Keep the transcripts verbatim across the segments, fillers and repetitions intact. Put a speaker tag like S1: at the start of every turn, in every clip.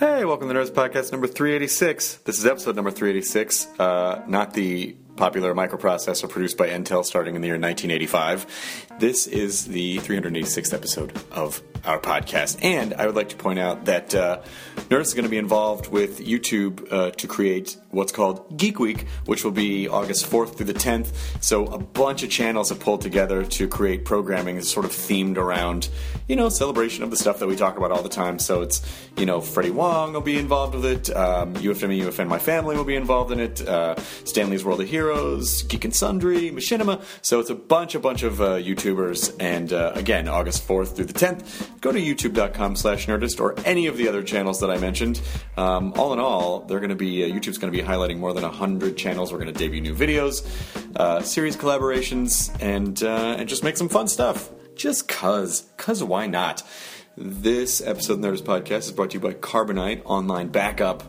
S1: Hey, welcome to Nerds Podcast number three eighty-six. This is episode number three eighty-six, uh, not the popular microprocessor produced by Intel starting in the year nineteen eighty-five. This is the three hundred eighty-sixth episode of our podcast. And I would like to point out that uh, Nerdist is going to be involved with YouTube uh, to create what's called Geek Week, which will be August fourth through the tenth. So a bunch of channels have pulled together to create programming that's sort of themed around, you know, celebration of the stuff that we talk about all the time. So it's, you know, Freddie Wong will be involved with it. Um, U F M, U F N My Family will be involved in it. Uh, Stanley's World of Heroes, Geek and Sundry, Machinima. So it's a bunch, a bunch of uh, YouTubers. And uh, again, August fourth through the tenth. Go to youtube.com slash Nerdist or any of the other channels that I mentioned. Um, all in all, they're going to be, uh, YouTube's going to be highlighting more than one hundred channels. We're going to debut new videos, uh, series collaborations, and uh, and just make some fun stuff. Just cuz. Cuz why not? This episode of Nerdist Podcast is brought to you by Carbonite Online Backup.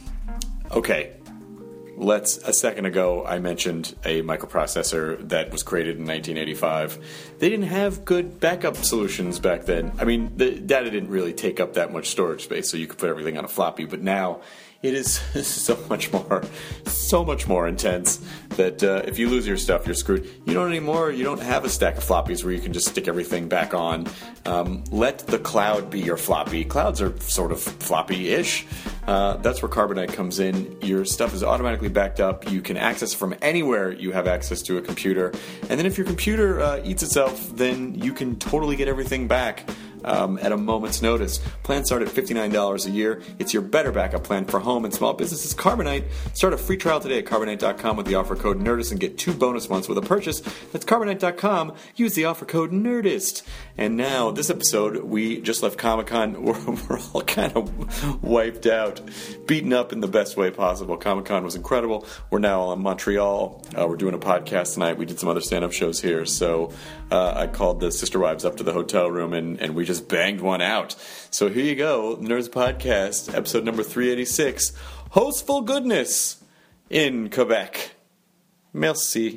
S1: Okay. Let's, a second ago, I mentioned a microprocessor that was created in nineteen eighty-five. They didn't have good backup solutions back then. I mean, the data didn't really take up that much storage space, so you could put everything on a floppy. But now, it is so much more, so much more intense that uh, if you lose your stuff, you're screwed. You don't anymore. You don't have a stack of floppies where you can just stick everything back on. Um, let the cloud be your floppy. Clouds are sort of floppy-ish. Uh, that's where Carbonite comes in. Your stuff is automatically backed up. You can access from anywhere you have access to a computer. And then if your computer uh, eats itself, then you can totally get everything back. Um, at a moment's notice. Plans start at fifty-nine dollars a year. It's your better backup plan for home and small businesses. Carbonite. Start a free trial today at Carbonite dot com with the offer code NERDIST and get two bonus months with a purchase. That's Carbonite dot com. Use the offer code NERDIST. And now, this episode, we just left Comic-Con. We're, we're all kind of wiped out, beaten up in the best way possible. Comic-Con was incredible. We're now in Montreal. Uh, we're doing a podcast tonight. We did some other stand-up shows here. So uh, I called the Sister Wives up to the hotel room, and, and we just banged one out. So here you go, Nerds Podcast, episode number three eighty-six, Hostful Goodness in Quebec. Merci.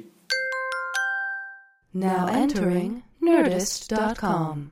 S2: Now entering Nerdist dot com.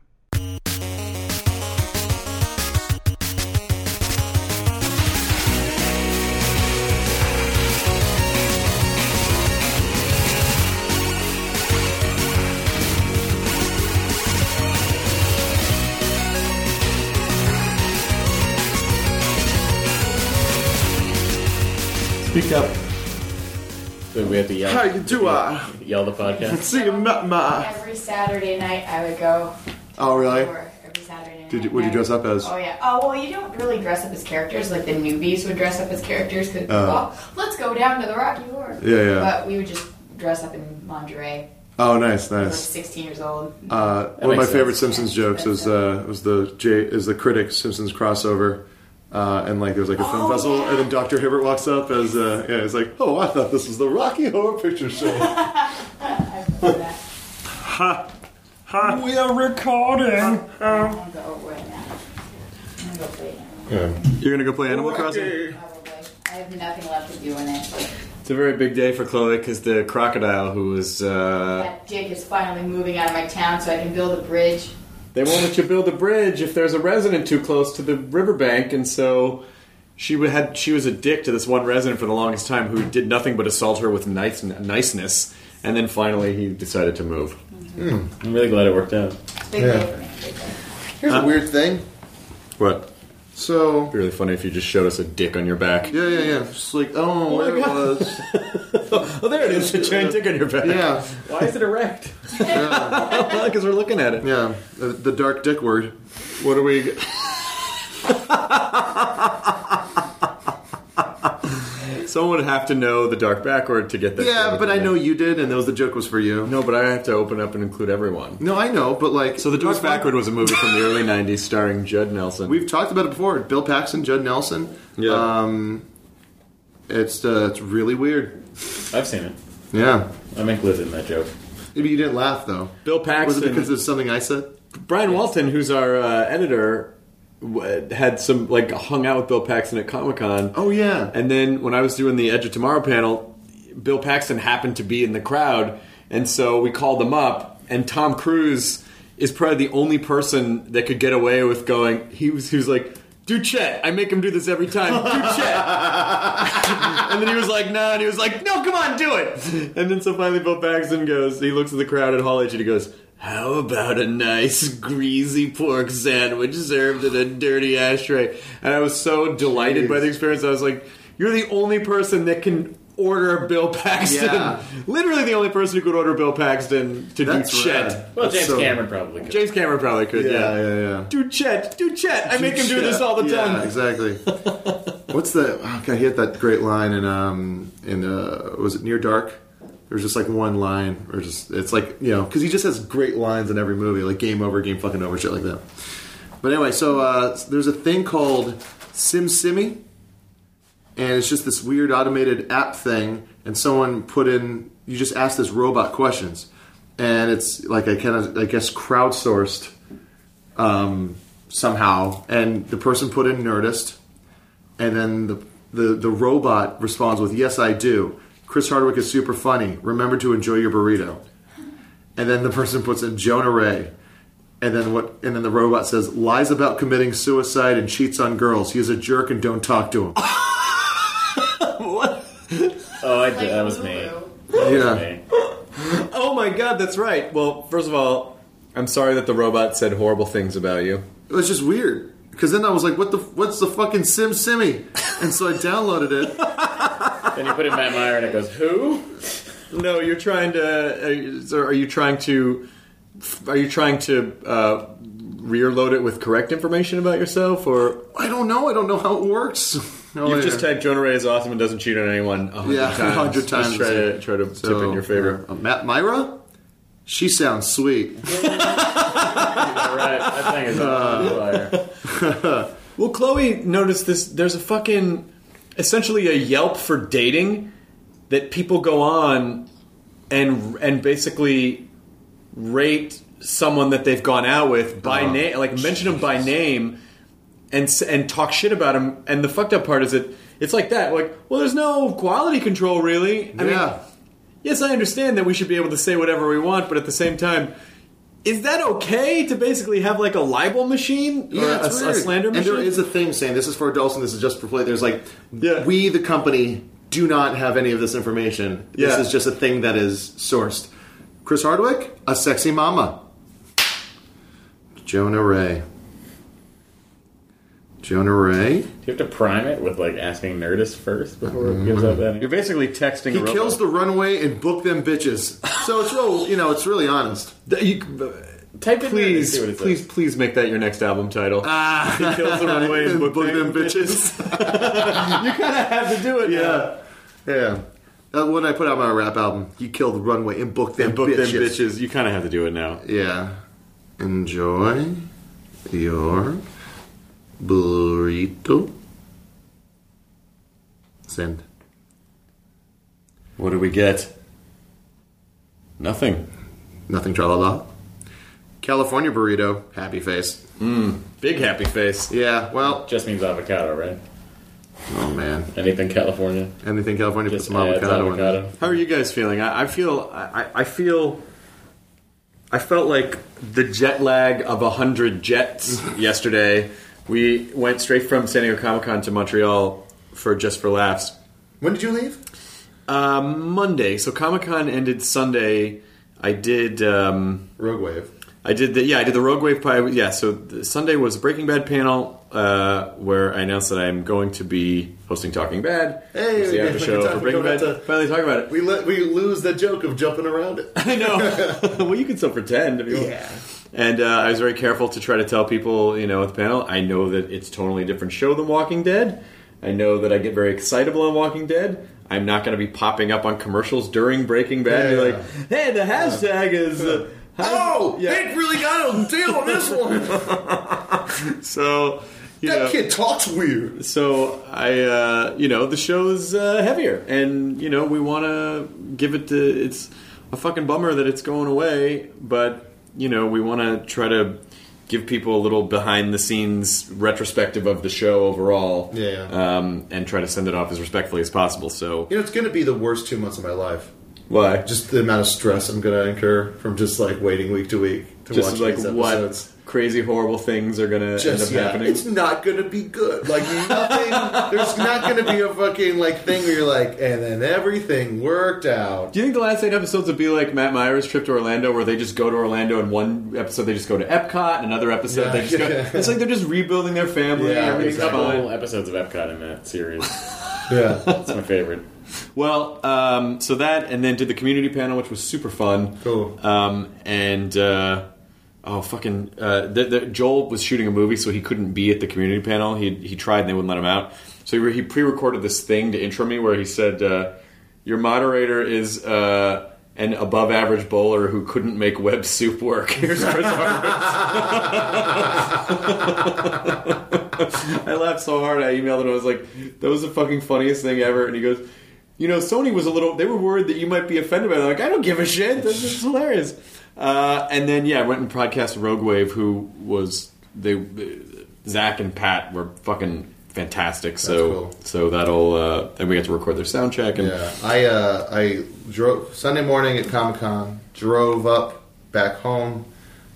S3: Speak up. So we have to yell.
S4: How you do, uh?
S3: Yell the podcast.
S4: See you, ma. ma.
S5: Every Saturday night I would go.
S4: Oh, really?
S5: To work every Saturday night.
S4: Did you? What did you dress up as?
S5: Oh yeah. Oh well, you don't really dress up as characters. Like the newbies would dress up as characters because
S4: Uh.
S5: well, let's go down to the Rocky Horror.
S4: Yeah, yeah.
S5: But we would just dress up in lingerie.
S4: Oh, nice,
S5: I was like
S4: nice.
S5: sixteen years old.
S4: Uh, one of my
S3: makes
S4: favorite
S3: sense.
S4: Simpsons jokes was uh, was the J is the Critic Simpsons crossover. Uh, and like there was like a film
S5: Oh,
S4: festival,
S5: yeah.
S4: and then Doctor Hibbert walks up as uh, yeah, it's like, oh, I thought this was the Rocky Horror Picture Show.
S5: I love that.
S4: Ha, ha. We are recording.
S5: I'm gonna go right now. I'm gonna go play now.
S1: You're going to go play Animal Crossing?
S5: Probably. I have nothing left to do in it.
S1: It's a very big day for Chloe because the crocodile who was... Uh,
S5: That dick is finally moving out of my town so I can build a bridge.
S1: they won't let you build a bridge if there's a resident too close to the riverbank, and so she would had she was a dick to this one resident for the longest time who did nothing but assault her with nice, niceness, and then finally he decided to move.
S3: Mm. I'm really glad it worked out.
S5: Big
S4: Yeah.
S5: day for me. Big day.
S4: Here's a weird thing.
S1: What?
S4: So
S1: It'd be really funny if you just showed us a dick on your back.
S4: yeah, yeah, yeah. Just like oh, where it was.
S1: Oh, there it is, a giant dick on your back.
S4: Yeah,
S1: Why is it erect?
S4: yeah,
S1: Because we're looking at it.
S4: yeah. The, the dark dick word.
S1: What are we... Someone would have to know the dark backward to get that.
S4: Yeah, but I know you did, and that was the joke was for you.
S1: No, but I have to open up and include everyone.
S4: No, I know, but like
S1: So The
S4: it was
S1: Dark
S4: fun.
S1: Backward was a movie from the early nineties starring Judd Nelson.
S4: We've talked about it before. Bill Paxton, Judd Nelson.
S1: Yeah.
S4: Um, it's uh, it's really weird.
S3: I've seen it.
S4: Yeah.
S3: I'm included in that joke.
S4: Maybe you didn't laugh though.
S1: Bill
S4: Was
S1: Paxton.
S4: it because of something I said?
S1: Brian Walton, who's our uh, editor, w- had some like hung out with Bill Paxton at Comic-Con.
S4: Oh yeah.
S1: And then when I was doing the Edge of Tomorrow panel, Bill Paxton happened to be in the crowd, and so we called him up. And Tom Cruise is probably the only person that could get away with going. He was, he was like, do Chet. I make him do this every time. Do Chet. And then he was like, nah. And he was like, no, come on, do it. And then so finally Bill Paxton goes, he looks at the crowd at Hall H and he goes, how about a nice greasy pork sandwich served in a dirty ashtray? And I was so delighted
S4: Jeez.
S1: by the experience. I was like, you're the only person that can order Bill Paxton.
S4: Yeah.
S1: Literally the only person who could order Bill Paxton to
S4: That's
S1: do Chet.
S4: rad.
S3: Well,
S4: That's
S3: James
S4: so-
S3: Cameron probably could.
S1: James Cameron probably could,
S4: Yeah,
S1: yeah.
S4: yeah, yeah.
S1: Do Chet, do Chet. I make him do this all the
S4: Yeah,
S1: time.
S4: exactly. What's the? Oh God, he had that great line in um in uh was it Near Dark? There's just like one line, or just it's like you know because he just has great lines in every movie, like game over, game fucking over, shit like that. But anyway, so uh, there's a thing called SimSimi, and it's just this weird automated app thing, and someone put in you just ask this robot questions, and it's like I kind of I guess crowdsourced um, somehow, and the person put in Nerdist. And then the, the the robot responds with, yes, I do. Chris Hardwick is super funny. Remember to enjoy your burrito. And then the person puts in Jonah Ray. And then what? And then the robot says, lies about committing suicide and cheats on girls. He is a jerk and don't talk to him.
S1: What?
S3: Oh, I did.
S5: Like
S3: That was me.
S5: Lulu.
S3: That was
S4: Yeah.
S3: me.
S1: Oh my god, that's right. Well, first of all, I'm sorry that the robot said horrible things about you.
S4: It was just weird. Because then I was like, what the? What's the fucking Sim Simmy? And so I downloaded it.
S3: Then you put in Matt Meyer and it goes, who?
S1: No, you're trying to. Are you, so are you trying to? Are you trying to uh, rear-load it with correct information about yourself, or
S4: I don't know. I don't know how it works. No,
S1: you've
S4: I-
S1: just typed Jonah Ray is awesome and doesn't cheat on anyone a hundred
S4: Yeah,
S1: times?
S4: a hundred times.
S1: Just try to try to
S4: So,
S1: tip in your favor.
S4: uh, Matt Myra? She sounds sweet.
S3: All right, that thing is on fire.
S1: Well, Chloe noticed this. There's a fucking essentially a Yelp for dating that people go on and and basically rate someone that they've gone out with by
S4: Oh,
S1: name, like mention them by name, and s- and talk shit about them. And the fucked up part is that it's like that. Like, well, there's no quality control, really. I
S4: Yeah.
S1: mean, yes, I understand that we should be able to say whatever we want, but at the same time, is that okay to basically have like a libel machine or
S4: Yeah,
S1: a,
S4: it's
S1: a
S4: weird.
S1: slander
S4: and
S1: machine?
S4: there is a thing saying this is for adults and this is just for play. There's like,
S1: Yeah.
S4: we, the company, do not have any of this information.
S1: Yeah.
S4: This is just a thing that is sourced. Chris Hardwick, a sexy mama. Jonah Ray. Jonah Ray.
S3: Do you have to prime it with like asking Nerdist first before it gives out that?
S1: You're basically texting.
S4: He
S1: a robot.
S4: kills the runway and book them bitches. So it's real, you know, it's really honest.
S1: Th- you-
S3: Type in Nerdist,
S1: please,
S3: see what it says.
S1: please, please make that your next album title.
S4: Ah,
S1: He kills the runway and book,
S4: them
S1: them
S4: bitches.
S1: You kind of have to do it.
S4: Yeah, yeah. That when I put out my rap album, you kill the runway and book them
S1: And book
S4: bitches.
S1: them bitches. You kind of have to do it now.
S4: Yeah. Enjoy your burrito. Send.
S1: What do we get? Nothing.
S4: Nothing tra-la-la. California burrito. Happy face.
S1: Big happy face.
S4: Yeah, well,
S3: Just means avocado, right?
S4: oh man.
S3: Anything California?
S4: Anything California, put
S3: Just
S4: some
S3: adds
S4: avocado, in it.
S3: avocado.
S1: How are you guys feeling? I, I feel. I, I feel. I felt like the jet lag of a hundred jets yesterday. We went straight from San Diego Comic Con to Montreal for Just for Laughs.
S4: When did you leave?
S1: Um, Monday. So Comic Con ended Sunday. I did. Um,
S4: Rogue Wave.
S1: I did the yeah. I did the Rogue Wave pie. Yeah. So the Sunday was a Breaking Bad panel uh, where I announced that I'm going to be hosting Talking Bad.
S4: Hey,
S1: It's the
S4: we
S1: after
S4: can
S1: show
S4: talk-
S1: for
S4: we
S1: Breaking
S4: don't
S1: Bad.
S4: have to-
S1: Finally talk about it.
S4: We let we lose the joke of jumping around it.
S1: I know. Well, you can still pretend if you want.
S4: Yeah.
S1: And uh, I was very careful to try to tell people, you know, at the panel, I know that it's a totally different show than Walking Dead. I know that I get very excitable on Walking Dead. I'm not going to be popping up on commercials during Breaking Bad and be
S4: Yeah.
S1: like, hey, the hashtag is... Uh,
S4: Oh,
S1: yeah.
S4: Hank really got a deal on this one.
S1: So, you
S4: That
S1: know...
S4: kid talks weird.
S1: So I, uh, you know, the show's uh, heavier, and you know, we want to give it to. It's a fucking bummer that it's going away, but you know, we want to try to give people a little behind the scenes retrospective of the show overall,
S4: Yeah.
S1: um, and try to send it off as respectfully as possible. So
S4: You know, it's going to be the worst two months of my life.
S1: why?
S4: Just the amount of stress I'm going to incur from just like waiting week to week to
S1: Just
S4: watch
S1: like
S4: these
S1: what?
S4: episodes.
S1: crazy, horrible things are gonna
S4: Just,
S1: end up
S4: yeah,
S1: happening.
S4: it's not gonna be good. Like nothing. There's not gonna be a fucking like thing where you're like, and then everything worked out.
S1: Do you think the last eight episodes would be like Matt Meyer's trip to Orlando, where they just go to Orlando and one episode they just go to Epcot, and another episode
S4: Yeah.
S1: they just go. It's like they're just rebuilding their family.
S4: Yeah,
S1: Everything's
S3: There's a
S4: exactly.
S3: couple
S1: fine.
S3: episodes of Epcot in that series.
S4: Yeah.
S3: That's my favorite.
S1: Well, um, so that, and then did the community panel, which was super fun.
S4: Cool.
S1: Um, and uh, oh, fucking, uh, the, the, Joel was shooting a movie, so he couldn't be at the community panel. He he tried, and they wouldn't let him out. So he, re- he pre-recorded this thing to intro me, where he said, uh, "Your moderator is uh, an above-average bowler who couldn't make web soup work." Here's Chris Harris. I laughed so hard. I emailed him. I was like, "That was the fucking funniest thing ever." And he goes, "You know, Sony was a little. They were worried that you might be offended by it." I'm like, I don't give a shit. This is hilarious. Uh, and then yeah, I went and podcasted Rogue Wave, who was they. Zach and Pat were fucking fantastic. So
S4: cool.
S1: so that'll uh, and we got to record their sound check. And
S4: Yeah, I uh, I drove Sunday morning at Comic Con. Drove up back home.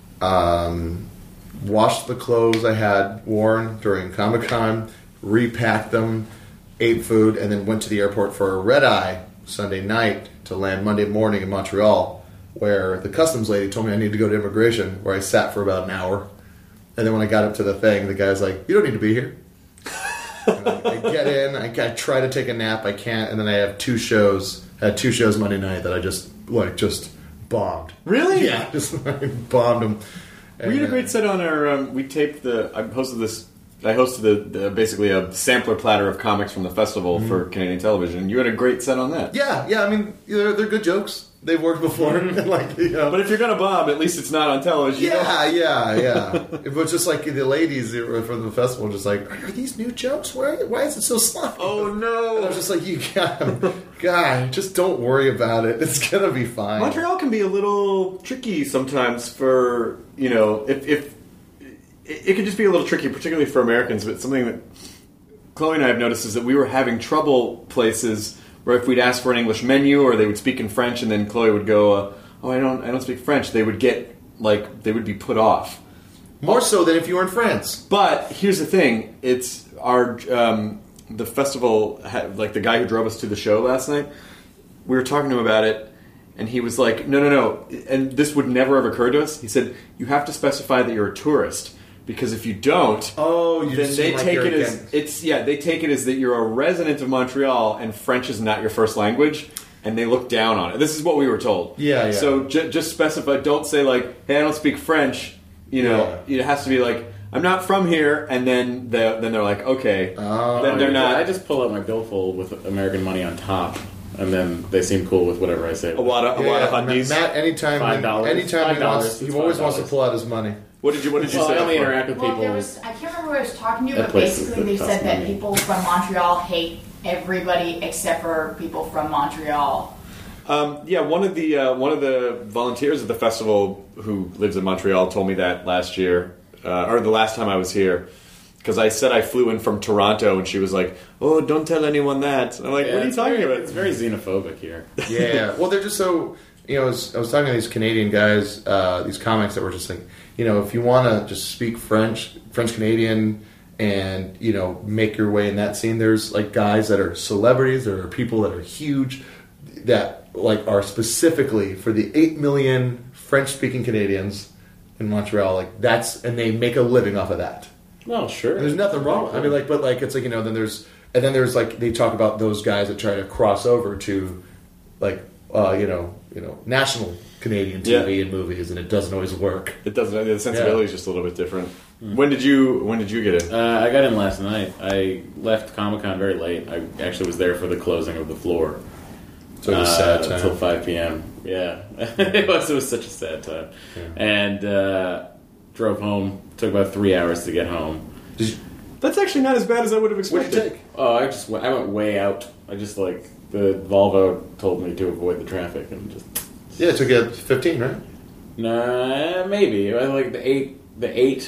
S4: Um, washed the clothes I had worn during Comic Con. Repacked them. Ate food, and then went to the airport for a red eye Sunday night to land Monday morning in Montreal, where the customs lady told me I needed to go to immigration, where I sat for about an hour. And then when I got up to the thing, the guy's like, "You don't need to be here." And I, I get in, I, I try to take a nap, I can't, and then I have two shows. I had two shows Monday night that I just like just bombed.
S1: Really?
S4: Yeah, just like, bombed them.
S1: we had a great set on our. Um, we taped the. I hosted this. I hosted the, the basically a sampler platter of comics from the festival for Canadian television. You had a great set on that.
S4: Yeah, yeah. I mean, they're, they're good jokes. They've worked before. like, you know.
S1: But if you're gonna bomb, at least it's not on television. you know?
S4: Yeah, yeah, yeah. It was just like the ladies that were from the festival, just like, are these new jokes? Why, why is it so sloppy?
S1: Oh
S4: And I
S1: no!
S4: was just like, you guy, guy, just don't worry about it. It's gonna be fine.
S1: Montreal can be a little tricky sometimes for you know if if it, it can just be a little tricky, particularly for Americans. But something that Chloe and I have noticed is that we were having trouble places where if we'd ask for an English menu or they would speak in French, and then Chloe would go, uh, "Oh, I don't, I don't speak French," they would get like they would be put off.
S4: More so than if you were in France.
S1: But here's the thing: it's our um, the festival. Had, like the guy who drove us to the show last night. We were talking to him about it, and he was like, "No, no, no!" And this would never have occurred to us. He said, "You have to specify that you're a tourist, because if you don't,
S4: Oh, you
S1: then
S4: just
S1: they
S4: seem like
S1: take
S4: you're
S1: it as
S4: against-
S1: it's yeah they take it as that you're a resident of Montreal and French is not your first language." And they look down on it. This is what we were told.
S4: Yeah, yeah.
S1: So ju- just specify. Don't say like, "Hey, I don't speak French." You know, it has to be like, "I'm not from here," and then they then they're like, "Okay."
S4: Oh,
S1: then they're not.
S3: I just pull out my billfold with American money on top, and then they seem cool with whatever I say.
S1: a lot of a lot of
S4: Yeah,
S1: hundies.
S4: Matt, anytime,
S3: Five dollars.
S4: anytime
S3: Five
S4: he wants,
S3: dollars.
S4: he
S3: It's
S4: always
S3: five
S4: wants to
S3: dollars.
S4: pull out his money.
S1: What did you What did you
S3: Well,
S1: say?
S3: I only
S1: that for?
S3: interact with
S5: Well,
S3: people.
S5: there was, I can't remember who I was talking to,
S3: At
S5: but
S3: places
S5: basically
S3: that
S5: they
S3: cost
S5: said that
S3: money.
S5: people from Montreal hate everybody except for people from Montreal.
S1: Um, yeah, one of the uh, one of the volunteers at the festival who lives in Montreal told me that last year, uh, or the last time I was here, because I said I flew in from Toronto, and she was like, "Oh, don't tell anyone that." And I'm like,
S3: Yeah,
S1: "What are you
S3: it's
S1: talking
S3: very,
S1: about?"
S3: It's very xenophobic here.
S4: Yeah, well, they're just so. You know, I was, I was talking to these Canadian guys, uh, these comics that were just like, you know, if you want to just speak French, French Canadian, and you know, make your way in that scene, there's like guys that are celebrities, there are people that are huge, that like are specifically for the eight million French-speaking Canadians in Montreal. Like that's, and they make a living off of that.
S3: Well, sure.
S4: And there's nothing wrong with it. I mean, like, but like, it's like, you know, then there's, and then there's like, they talk about those guys that try to cross over to, like, uh, you know, you know, national Canadian T V
S1: Yeah.
S4: and movies, and it doesn't always work.
S1: It doesn't. The sensibility is just a little bit different. When did you When did you get it?
S3: Uh, I got in last night. I left Comic Con very late. I actually was there for the closing of the floor.
S4: So it was
S3: uh,
S4: sad time.
S3: until five p.m. Yeah, it was. It was such a sad time. And uh, drove home. Took about three hours to get home.
S4: Did you,
S1: That's actually not as bad as I would have
S4: what did
S1: expected.
S4: you take?
S3: Oh, I just went, I went way out. I just like the Volvo told me to avoid the traffic and just
S4: Yeah, it took you fifteen, right?
S3: nah, maybe I like the eight. The eight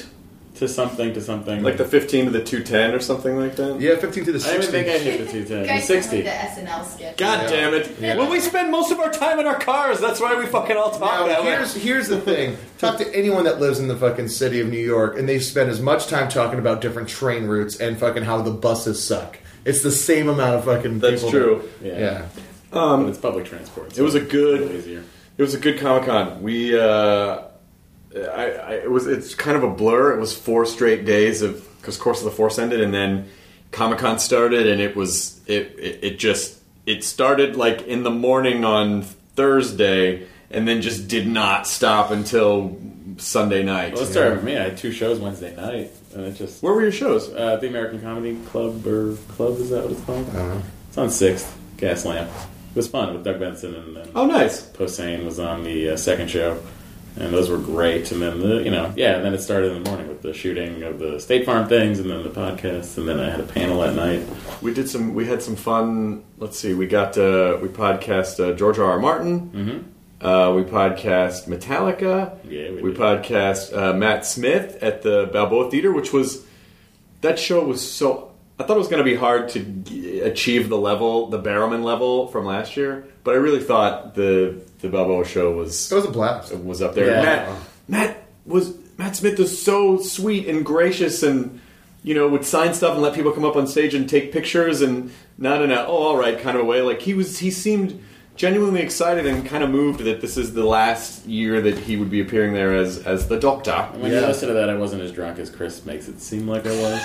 S3: to something to something.
S1: Like the fifteen to the two ten or something like that?
S4: Yeah, fifteen to the
S3: I don't
S4: sixty.
S3: even think I hit the two ten.
S5: You
S3: The
S5: guys sound
S3: sixty.
S5: like the S N L sketch.
S1: God
S4: Yeah.
S1: damn it.
S5: Yeah.
S1: Well, we spend most of our time in our cars. That's why we fucking all talk
S4: Now,
S1: that way.
S4: here's, here's the thing. Talk to anyone that lives in the fucking city of New York, and they spend as much time talking about different train routes and fucking how the buses suck. It's the same amount of fucking
S1: That's
S4: people.
S1: true.
S4: That,
S3: Yeah.
S4: yeah.
S3: But it's public transport.
S1: It was a
S3: so
S1: good-
S3: it's a little easier.
S1: It was a good Comic Con. We, uh, I, I, it was. It's kind of a blur. It was four straight days of because Course of the Force ended, and then Comic Con started, and it was it, it. It just it started like in the morning on Thursday, and then just did not stop until Sunday night.
S3: Well, let's start with me. I had two shows Wednesday night, and it just
S1: Where were your shows?
S3: uh, the American Comedy Club or Club is that what it's called?
S4: I don't know.
S3: It's on Sixth Gas Lamp. It was fun with Doug Benson and then
S1: Oh, nice.
S3: Posehn was on the uh, second show, and those were great. And then the you know yeah, and then it started in the morning with the shooting of the State Farm things, and then the podcast, and then I had a panel at night.
S1: We did some. We had some fun. Let's see. We got. Uh, we podcast uh, George R. R. Martin.
S3: Mm-hmm.
S1: Uh, we podcast Metallica.
S3: Yeah, we
S1: we
S3: did.
S1: podcast uh, Matt Smith at the Balboa Theater, which was that show was so. I thought it was going to be hard to g- achieve the level, the Barrowman level from last year, but I really thought the the Balboa show was
S4: It was a blast.
S1: was up there.
S3: Yeah.
S1: Matt Matt was Matt Smith was so sweet and gracious, and you know would sign stuff and let people come up on stage and take pictures, and not in a oh all right kind of a way. Like he was, he seemed genuinely excited and kind of moved that this is the last year that he would be appearing there as as the Doctor.
S3: And when
S4: Yeah.
S3: you listen to that, I wasn't as drunk as Chris makes it seem like I was.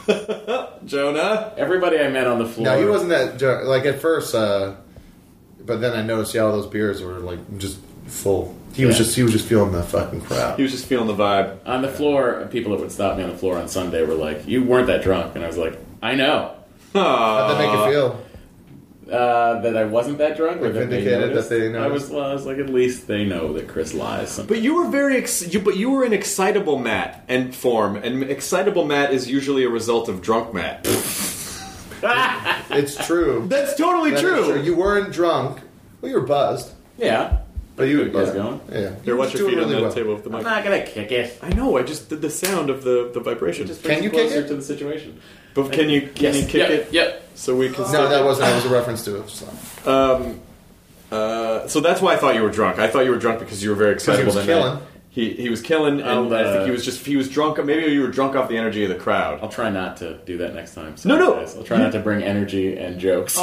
S1: Jonah.
S3: Everybody I met on the floor.
S4: No, he wasn't that drunk. Like at first, uh, but then I noticed, yeah, all those beers were like just full. He was
S3: Yeah.
S4: just he was just feeling the fucking crowd.
S1: He was just feeling the vibe.
S3: On the floor, people that would stop me on the floor on Sunday were like, "You weren't that drunk," and I was like, "I know."
S4: How'd that make you feel?
S3: Uh, that I wasn't that drunk, or
S4: Like
S3: that they
S4: vindicated
S3: noticed?
S4: that they
S3: I was,
S4: noticed?
S3: well, I was like, at least they know that Chris lies. Sometimes.
S1: But you were very, ex- you, but you were an excitable Matt and form, and excitable Matt is usually a result of drunk Matt.
S4: It's true.
S1: That's totally
S4: That is
S1: true.
S4: You weren't drunk. Well, you were buzzed.
S3: Yeah,
S4: But you
S3: Good buzz
S4: yeah.
S3: going.
S4: Yeah.
S1: Here,
S4: You
S1: watch
S4: were
S1: your feet
S4: doing
S1: on the
S4: really well.
S1: table with the
S3: I'm
S1: mic.
S3: not gonna kick it.
S1: I know. I just did the sound of the, the vibration.
S3: Just
S4: Can
S3: brings
S4: you
S3: closer
S4: kick it?
S3: to the situation?
S1: But can you can
S3: Yes.
S1: you kick
S3: Yep.
S1: it
S3: Yep.
S1: so we can?
S4: No,
S1: start-
S4: that wasn't. That was a reference to it. So.
S1: Um, uh, so that's why I thought you were drunk. I thought you were drunk because you were very excitable.
S4: was
S1: that
S4: killing.
S1: night. He he was killing, and
S3: I'll,
S1: I
S3: uh,
S1: think he was just he was drunk. Maybe you were drunk off the energy of the crowd.
S3: I'll try not to do that next time.
S1: No, no.
S3: guys. I'll try not to bring energy and jokes.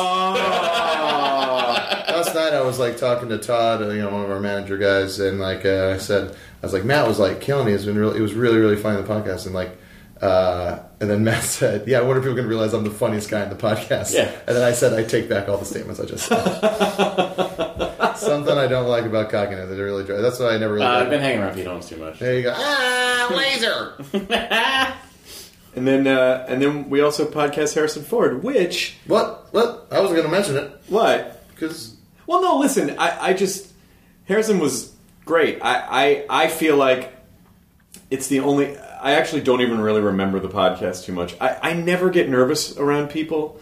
S4: Last night I was like talking to Todd, you know, one of our manager guys, and like uh, I said, I was like, Matt was like killing me. It's been really, it was really, really funny in the podcast, and like, uh, and then Matt said, "Yeah, I wonder if people can realize I'm the funniest guy in the podcast."
S3: Yeah.
S4: And then I said, I take back all the statements I just said. Something I don't like about cockiness. It really drives. That's why I never really.
S3: Uh,
S4: liked
S3: I've been
S4: it.
S3: hanging around Pete Holmes too much.
S4: There you go. Ah, laser.
S1: And then uh, and then we also podcast Harrison Ford, which
S4: What? What? I wasn't going to mention it
S1: what?
S4: because
S1: Well, no. Listen, I, I just Harrison was great. I, I I feel like it's the only. I actually don't even really remember the podcast too much. I, I never get nervous around people,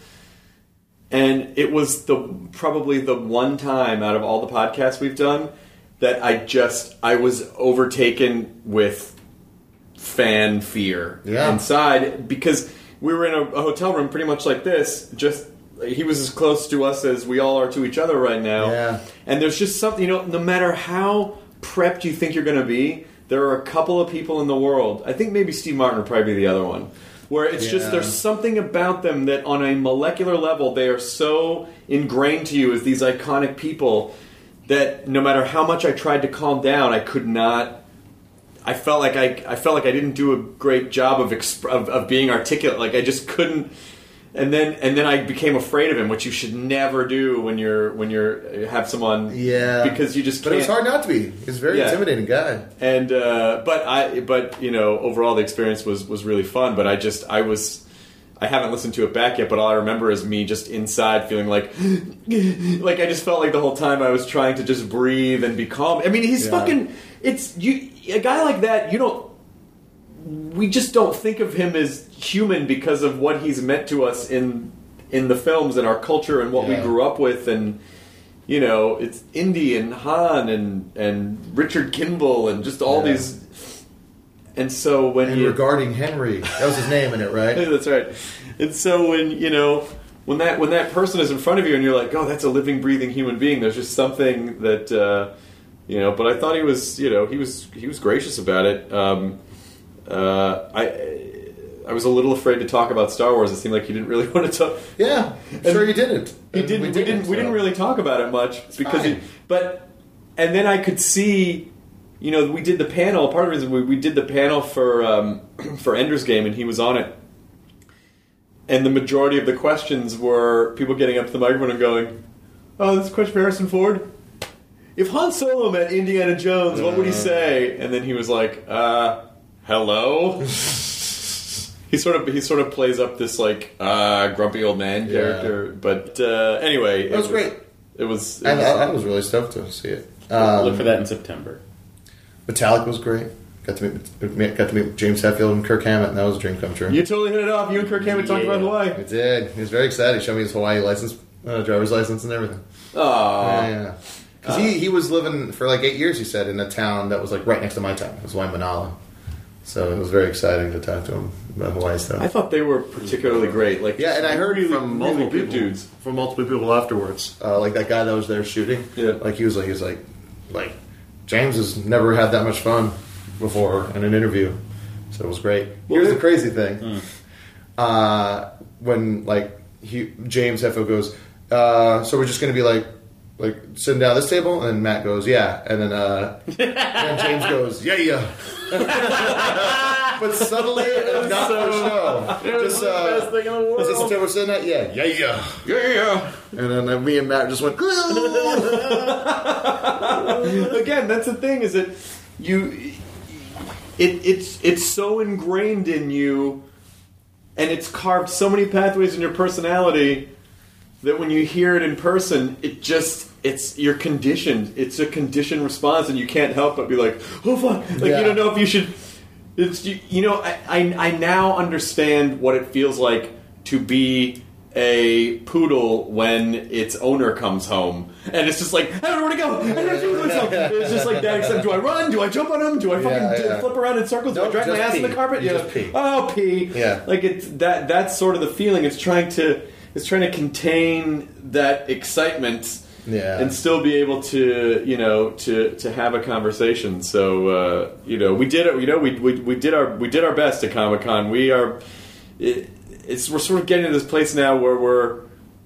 S1: and it was the probably the one time out of all the podcasts we've done that I just I was overtaken with fan fear
S4: Yeah.
S1: inside because we were in a, a hotel room pretty much like this. Just he was as close to us as we all are to each other right now.
S4: Yeah.
S1: And there's just something, you know, no matter how prepped you think you're going to be, there are a couple of people in the world. I think maybe Steve Martin would probably be the other one. Where it's just
S4: Yeah.
S1: there's something about them that on a molecular level they are so ingrained to you as these iconic people that no matter how much I tried to calm down, I could not. I felt like I, I felt like I didn't do a great job of, exp- of of being articulate. Like I just couldn't. And then and then I became afraid of him, which you should never do when you're when you're have someone.
S4: yeah,
S1: Because you just
S4: But
S1: can't.
S4: it was hard not to be. He's a very
S1: Yeah.
S4: intimidating guy.
S1: And uh, but I but you know overall the experience was was really fun. But I just I was. I haven't listened to it back yet, but all I remember is me just inside feeling like, like I just felt like the whole time I was trying to just breathe and be calm. I mean, he's
S4: Yeah.
S1: fucking. It's you. A guy like that, you don't. We just don't think of him as human because of what he's meant to us in in the films and our culture and what
S4: Yeah.
S1: we grew up with, and you know, it's Indy and Han and and Richard Kimball and just all
S4: Yeah.
S1: these. and so when
S4: And
S1: you
S4: regarding Henry, that was his name in it, right?
S1: that's right. And so when you know when that when that person is in front of you and you're like, oh, that's a living, breathing human being. There's just something that uh, you know. But I thought he was, you know, he was he was gracious about it. Um, uh, I I was a little afraid to talk about Star Wars. It seemed like he didn't really want to talk.
S4: Yeah, sure he didn't.
S1: He
S4: And
S1: didn't. We didn't. We
S4: so.
S1: didn't really talk about it much because. He,
S4: fine.
S1: but and then I could see, you know, we did the panel. Part of the reason we, we did the panel for um, for Ender's Game, and he was on it. And the majority of the questions were people getting up to the microphone and going, "Oh, this is a question for Harrison Ford. If Han Solo met Indiana Jones, what would he say?" And then he was like, uh, "Hello." He sort of he sort of plays up this like uh, grumpy old man
S4: Yeah.
S1: character, but uh, anyway,
S4: It was great.
S1: It was. It
S4: I,
S1: was
S4: I, I was really stoked to see it.
S3: Look
S4: Um,
S3: for that in September.
S4: Metallica was great. Got to meet got to meet James Hetfield and Kirk Hammett, and that was a dream come true.
S1: you totally hit it off. You and Kirk Hammett talked
S3: Yeah.
S1: about Hawaii.
S4: I did. He was very excited. He showed me his Hawaii license, uh, driver's license, and everything.
S1: Aww.
S4: Yeah, yeah. Because he, he was living for like eight years, he said, in a town that was like right next to my town. It was Waimanalo. So it was very exciting to talk to him about Hawaii stuff.
S1: I thought they were particularly great. Like
S4: Yeah, and I heard
S1: really,
S4: from multiple
S1: really good
S4: people,
S1: dudes.
S4: from multiple people afterwards, uh, like that guy that was there shooting.
S1: Yeah.
S4: like he was like he was like, like James has never had that much fun before in an interview, so it was great. Here's the crazy thing: uh, when like he James Hetfield goes, uh, so we're just going to be like. Like sitting down at this table, and Matt goes, "Yeah," and then uh, and then James goes, "Yeah, yeah." But subtly, and not for show. Just uh,
S3: Best thing in the world.
S4: is this the table we're sitting at? Yeah, yeah, yeah, yeah, yeah. And then uh, me and Matt just went.
S1: Again, that's the thing is that you, it it's it's so ingrained in you, and it's carved so many pathways in your personality that when you hear it in person, it just it's you're conditioned. It's a conditioned response, and you can't help but be like, "Oh fuck!" Like
S4: Yeah.
S1: you don't know if you should. It's you, you know I, I I now understand what it feels like to be a poodle when its owner comes home, and it's just like I don't know where to go. I don't know what to do with myself. It's just like that. Except, do I run? Do I jump on him? Do I fucking
S4: Yeah,
S1: do-
S4: yeah.
S1: flip around in circles? Do I
S4: Nope,
S1: drag my
S4: just
S1: ass in
S4: pee.
S1: the carpet?
S4: You
S1: Yeah.
S4: just pee.
S1: Oh, pee.
S4: Yeah.
S1: Like it's that. That's sort of the feeling. It's trying to. It's trying to contain that excitement.
S4: Yeah.
S1: And still be able to, you know, to, to have a conversation. So, uh, you know, we did it. You know, we, we we did our we did our best at Comic Con. We are. It, it's we're sort of getting to this place now where we're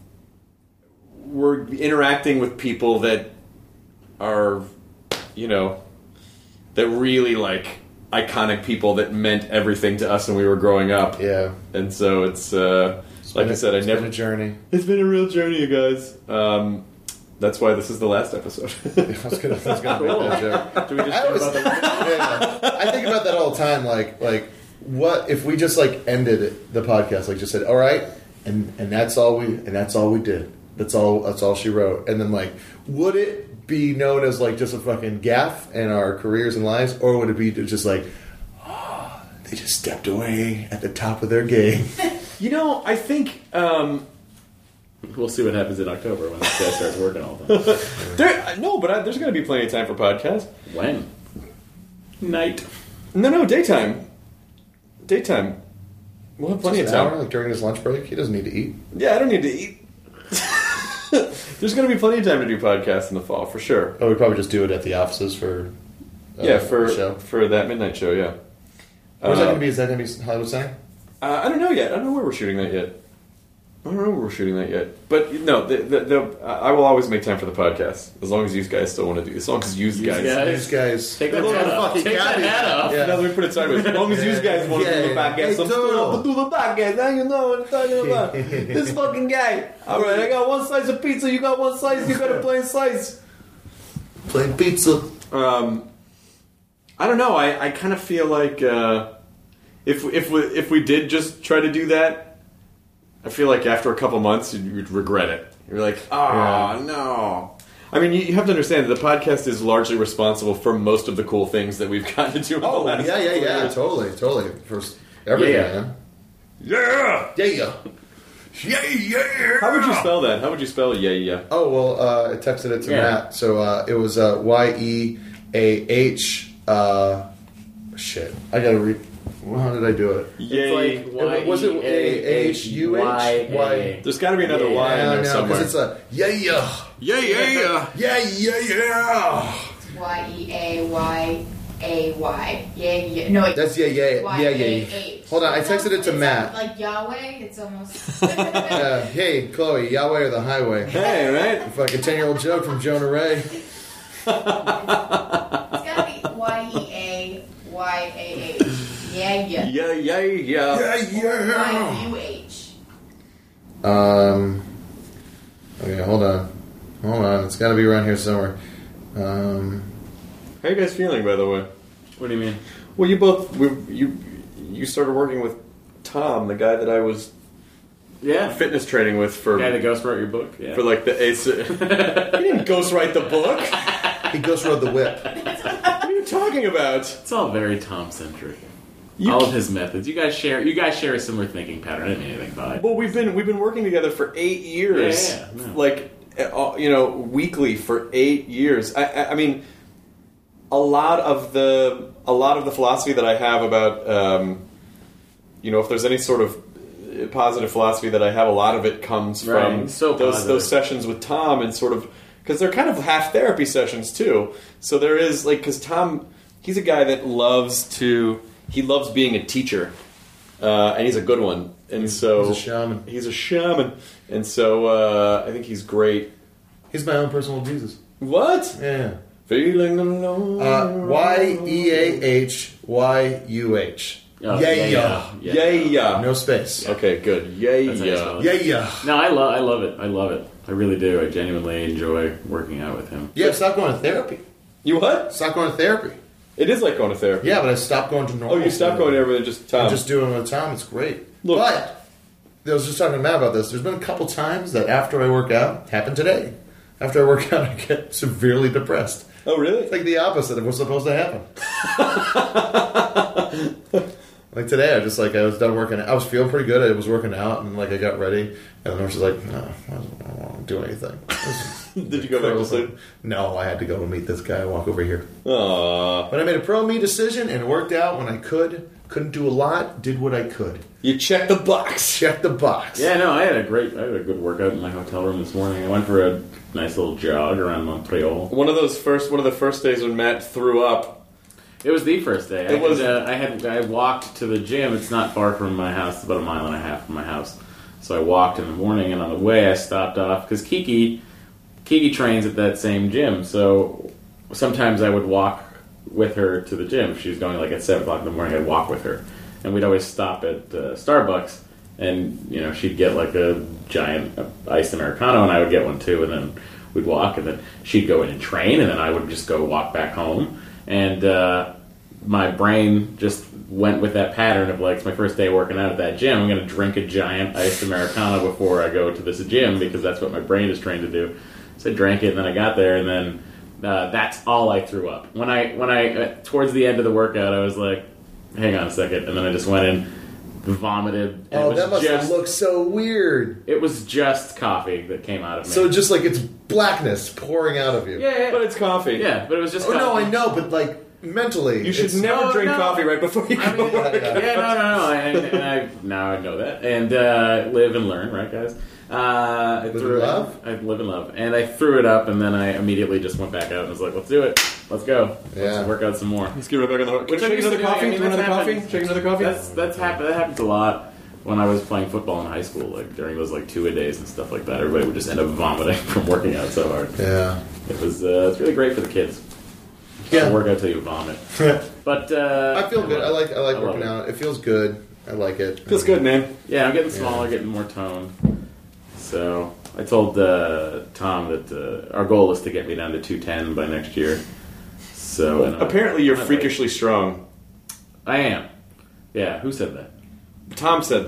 S1: we're interacting with people that are, you know, that really like iconic people that meant everything to us when we were growing up.
S4: Yeah.
S1: And so it's uh, like I said, I
S4: It's
S1: never.
S4: been a journey.
S1: It's been a real journey, you guys. Um, that's why this is the last episode.
S4: I was gonna, I was gonna make that joke.
S3: Do we just
S4: I
S3: talk
S4: always-
S3: about the
S4: yeah. I think about that all the time. Like, like, what if we just like ended it, the podcast? Like, just said, "All right," and and that's all we and that's all we did. That's all. That's all she wrote. And then, like, would it be known as like just a fucking gaffe in our careers and lives, or would it be just like, oh, they just stepped away at the top of their game?
S1: You know, I think um,
S3: We'll see what happens in October when this guy starts working all the time.
S1: there. No, but I, there's going to be plenty of time for podcasts.
S3: When? Night.
S1: No, no, daytime. Daytime. We'll have plenty
S4: Just
S1: of
S4: an
S1: time.
S4: hour, like during his lunch break, he doesn't need to eat.
S1: Yeah, I don't need to eat. There's going to be plenty of time to do podcasts in the fall for sure.
S4: Oh, we probably just do it at the offices for uh,
S1: yeah, for
S4: the show.
S1: for that midnight show. Yeah.
S4: Where's
S1: Uh,
S4: that going to be? Is that going to be Hollywood Sign?
S1: Uh, I don't know yet. I don't know where we're shooting that yet. I don't know where we're shooting that yet. But no, the, the, the, I will always make time for the podcast as long as you guys still want to do. As long as you
S3: You
S1: guys.
S3: guys-
S4: These guys.
S3: Take that
S4: Look
S3: hat
S4: at the
S3: off.
S4: fucking
S3: Take that
S4: cabbie.
S3: hat off.
S4: Yeah.
S1: Now let me put it sideways. As long as you guys want to do the
S4: Yeah.
S1: podcast,
S4: Hey,
S1: I'm still
S4: Doodle.
S1: going to do the podcast. Now you know what I'm talking about. This fucking guy. All right, I got one slice of pizza. You got one slice. You got a plain slice.
S4: Plain pizza.
S1: Um, I don't know. I, I kind of feel like uh, if if we if we did just try to do that, I feel like after a couple months you'd, you'd regret it. You're like, oh
S4: Yeah.
S1: no. I mean, you, you have to understand that the podcast is largely responsible for most of the cool things that we've gotten to do. In the
S4: Oh,
S1: last
S4: yeah, yeah,
S1: couple
S4: yeah.
S1: years.
S4: Totally, totally. For everything,
S3: Yeah.
S4: man.
S1: Yeah.
S4: Yeah, yeah. Yeah, yeah.
S1: How would you spell that? How would you spell yeah yeah?
S4: Oh, well, uh, I texted it to
S3: Yeah.
S4: Matt. So uh, it was uh, Y E A H uh, Shit, I gotta read. Well, how did I do it?
S1: Yay.
S3: It's like
S4: Was it A H U H?
S3: Y.
S1: There's got to be another
S3: Yeah,
S1: Y in
S4: Yeah,
S1: there
S4: no,
S1: somewhere.
S4: because it's a yeah, yeah,
S1: yeah, yeah, yeah.
S4: yeah, yeah, yeah.
S5: Y E A Y A Y. Yeah, yeah. No, wait.
S4: That's yeah, yeah,
S5: Y
S4: yeah,
S5: A
S4: yeah.
S5: H.
S4: Hold on, I texted it to
S5: It's
S4: Matt.
S5: Like Yahweh, it's almost.
S4: Uh, hey, Chloe, Yahweh or the highway?
S1: Hey, right?
S4: Fucking ten-year-old joke from Jonah Ray.
S5: It's gotta be Y E A Y A H. Yeah, yeah.
S1: Yeah, yeah, yeah.
S4: Yeah,
S5: Y U H.
S4: Um. Okay, hold on, hold on. It's got to be around here somewhere. Um.
S1: How are you guys feeling, by the way?
S3: What do you mean?
S1: Well, you both we, you you started working with Tom, the guy that I was
S3: Yeah.
S1: fitness training with for
S3: Guy that ghost wrote your book? Yeah.
S1: for like the ace. He didn't ghostwrite the book.
S4: He goes rode the whip.
S1: What are you talking about?
S3: It's all very Tom centric.
S1: You
S3: All of his methods. You guys share. You guys share a similar thinking pattern. I didn't mean anything by it.
S1: Well, we've been we've been working together for eight years.
S3: Yeah, yeah, yeah. No.
S1: Like uh, you know, weekly for eight years. I, I, I mean, a lot of the a lot of the philosophy that I have about um, you know, if there's any sort of positive philosophy that I have, a lot of it comes
S3: Right.
S1: from
S3: So
S1: those
S3: positive.
S1: those sessions with Tom, and sort of because they're kind of half therapy sessions too. So there is like because Tom, he's a guy that loves to. He loves being a teacher, uh, and he's a good one. And so
S4: He's a shaman.
S1: He's a shaman, and so uh, I think he's great.
S4: He's my own personal Jesus.
S1: What?
S4: Yeah.
S1: Feeling alone.
S4: Uh, Y E A H Y U H.
S3: Oh,
S4: Yeah,
S3: yeah,
S4: yeah.
S3: yeah.
S1: Yeah, yeah.
S4: No space.
S1: Okay, good. Yay,
S3: That's how you
S1: yeah.
S3: spell it.
S4: Yeah, yeah.
S3: No, I love. I love it. I love it. I really do. I genuinely enjoy working out with him.
S4: Yeah, stop going to therapy.
S1: You what?
S4: Stop going to therapy.
S1: It is like going to therapy.
S4: Yeah, but I stopped going to normal.
S1: Oh, you stopped going to everything, just Tom.
S4: I'm just doing it with Tom. It's great.
S1: Look.
S4: But I was just talking to Matt about this. There's been a couple times that after I work out, happened today. After I work out, I get severely depressed.
S1: Oh, really?
S4: It's like the opposite of what's supposed to happen. Like today, I just like I was done working. I was feeling pretty good. I was working out, and like I got ready, and the nurse was like, "No, I don't want to do anything."
S1: Did you go back to sleep?
S4: No, I had to go and meet this guy. Walk over here.
S1: Aww.
S4: But I made a pro me decision, and it worked out when I could. Couldn't do a lot. Did what I could.
S1: You checked the box.
S4: Check the box.
S3: Yeah, no, I had a great, I had a good workout in my hotel room this morning. I went for a nice little jog around Montreal.
S1: One of those first, one of the first days when Matt threw up.
S3: It was the first day.
S1: It
S3: I
S1: was-
S3: Had, uh, I had I walked to the gym. It's not far from my house. It's about a mile and a half from my house. So I walked in the morning, and on the way I stopped off because Kiki, Kiki trains at that same gym. So sometimes I would walk with her to the gym. If she was going like at seven o'clock in the morning, I'd walk with her, and we'd always stop at uh, Starbucks. And you know, she'd get like a giant uh, iced Americano, and I would get one too. And then we'd walk, and then she'd go in and train, and then I would just go walk back home. And uh, my brain just went with that pattern of like, it's my first day working out at that gym. I'm going to drink a giant iced Americano before I go to this gym because that's what my brain is trained to do. So I drank it, and then I got there, and then uh, that's all I threw up. When I when I uh, towards the end of the workout, I was like, hang on a second, and then I just went in, vomited. And
S4: Oh,
S3: it was
S4: that must
S3: just,
S4: look so weird.
S3: It was just coffee that came out of me.
S4: So just like it's blackness pouring out of you.
S3: yeah, yeah,
S1: But it's coffee.
S3: yeah, but it was just.
S4: Oh no,
S3: coffee.
S4: I know, but like mentally,
S1: You should
S4: it's-
S1: never
S3: No,
S1: drink
S3: no.
S1: coffee right before you
S3: I
S1: go
S3: mean,
S1: to work.
S4: yeah.
S3: yeah, no, no, no. And, and I now I know that, and uh, live and learn, right, guys? Uh, I
S4: Live
S3: threw
S4: and
S3: it-
S4: love?
S3: I live and love, and I threw it up, and then I immediately just went back out and was like, "Let's do it, let's go,
S4: Yeah.
S3: let's work out some more."
S1: Let's get right back on the hook. Can
S3: Which
S1: I
S3: I'm
S1: shake
S3: used
S1: another
S3: to doing.
S1: coffee?
S3: I mean,
S1: Do another
S3: that's
S1: coffee?
S3: happened.
S1: Shake another coffee?
S3: That's that's happened. That happens a lot when I was playing football in high school, like during those like two a days and stuff like that. Everybody would just end up vomiting from working out so hard.
S4: Yeah.
S3: It was uh, it's really great for the kids.
S4: Yeah.
S3: Work out till you vomit. But uh,
S4: I feel good. I like I like
S3: I love
S4: working
S3: it.
S4: out. It feels good. I like it.
S1: Feels good, man.
S3: Yeah, I'm getting smaller, getting more toned. So I told uh, Tom that uh, our goal is to get me down to two ten by next year. So and I'm-
S1: Apparently, you're
S3: I'm like-
S1: freakishly strong.
S3: I am. Yeah, who said that?
S1: Tom said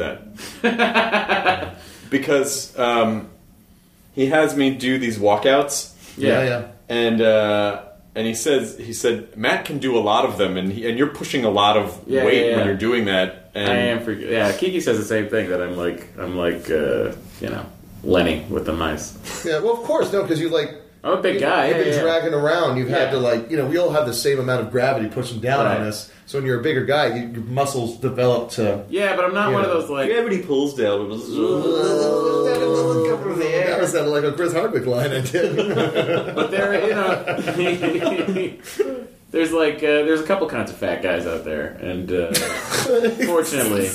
S1: that because um, he has me do these walkouts,
S4: Yeah, yeah.
S1: and uh, and he says he said Matt can do a lot of them, and he, and you're pushing a lot of
S3: Yeah,
S1: weight
S3: yeah, yeah.
S1: when you're doing that. And
S3: I am freak. Yeah, Kiki says the same thing, that I'm like I'm like uh, you know Lenny with the mice.
S4: Yeah, well, of course, no, because you like
S3: I'm a big guy.
S4: You've
S3: yeah,
S4: been
S3: yeah.
S4: dragging around. You've
S3: Yeah.
S4: had to like, you know, we all have the same amount of gravity pushing down
S3: Right.
S4: on us. So when you're a bigger guy, you, your muscles develop to.
S3: Yeah, but I'm not
S4: You
S3: one
S4: know.
S3: of those like.
S6: Gravity pulls down.
S4: That was that like a Chris Hardwick line I did.
S3: But there, you know, there's like uh, there's a couple kinds of fat guys out there, and uh, fortunately,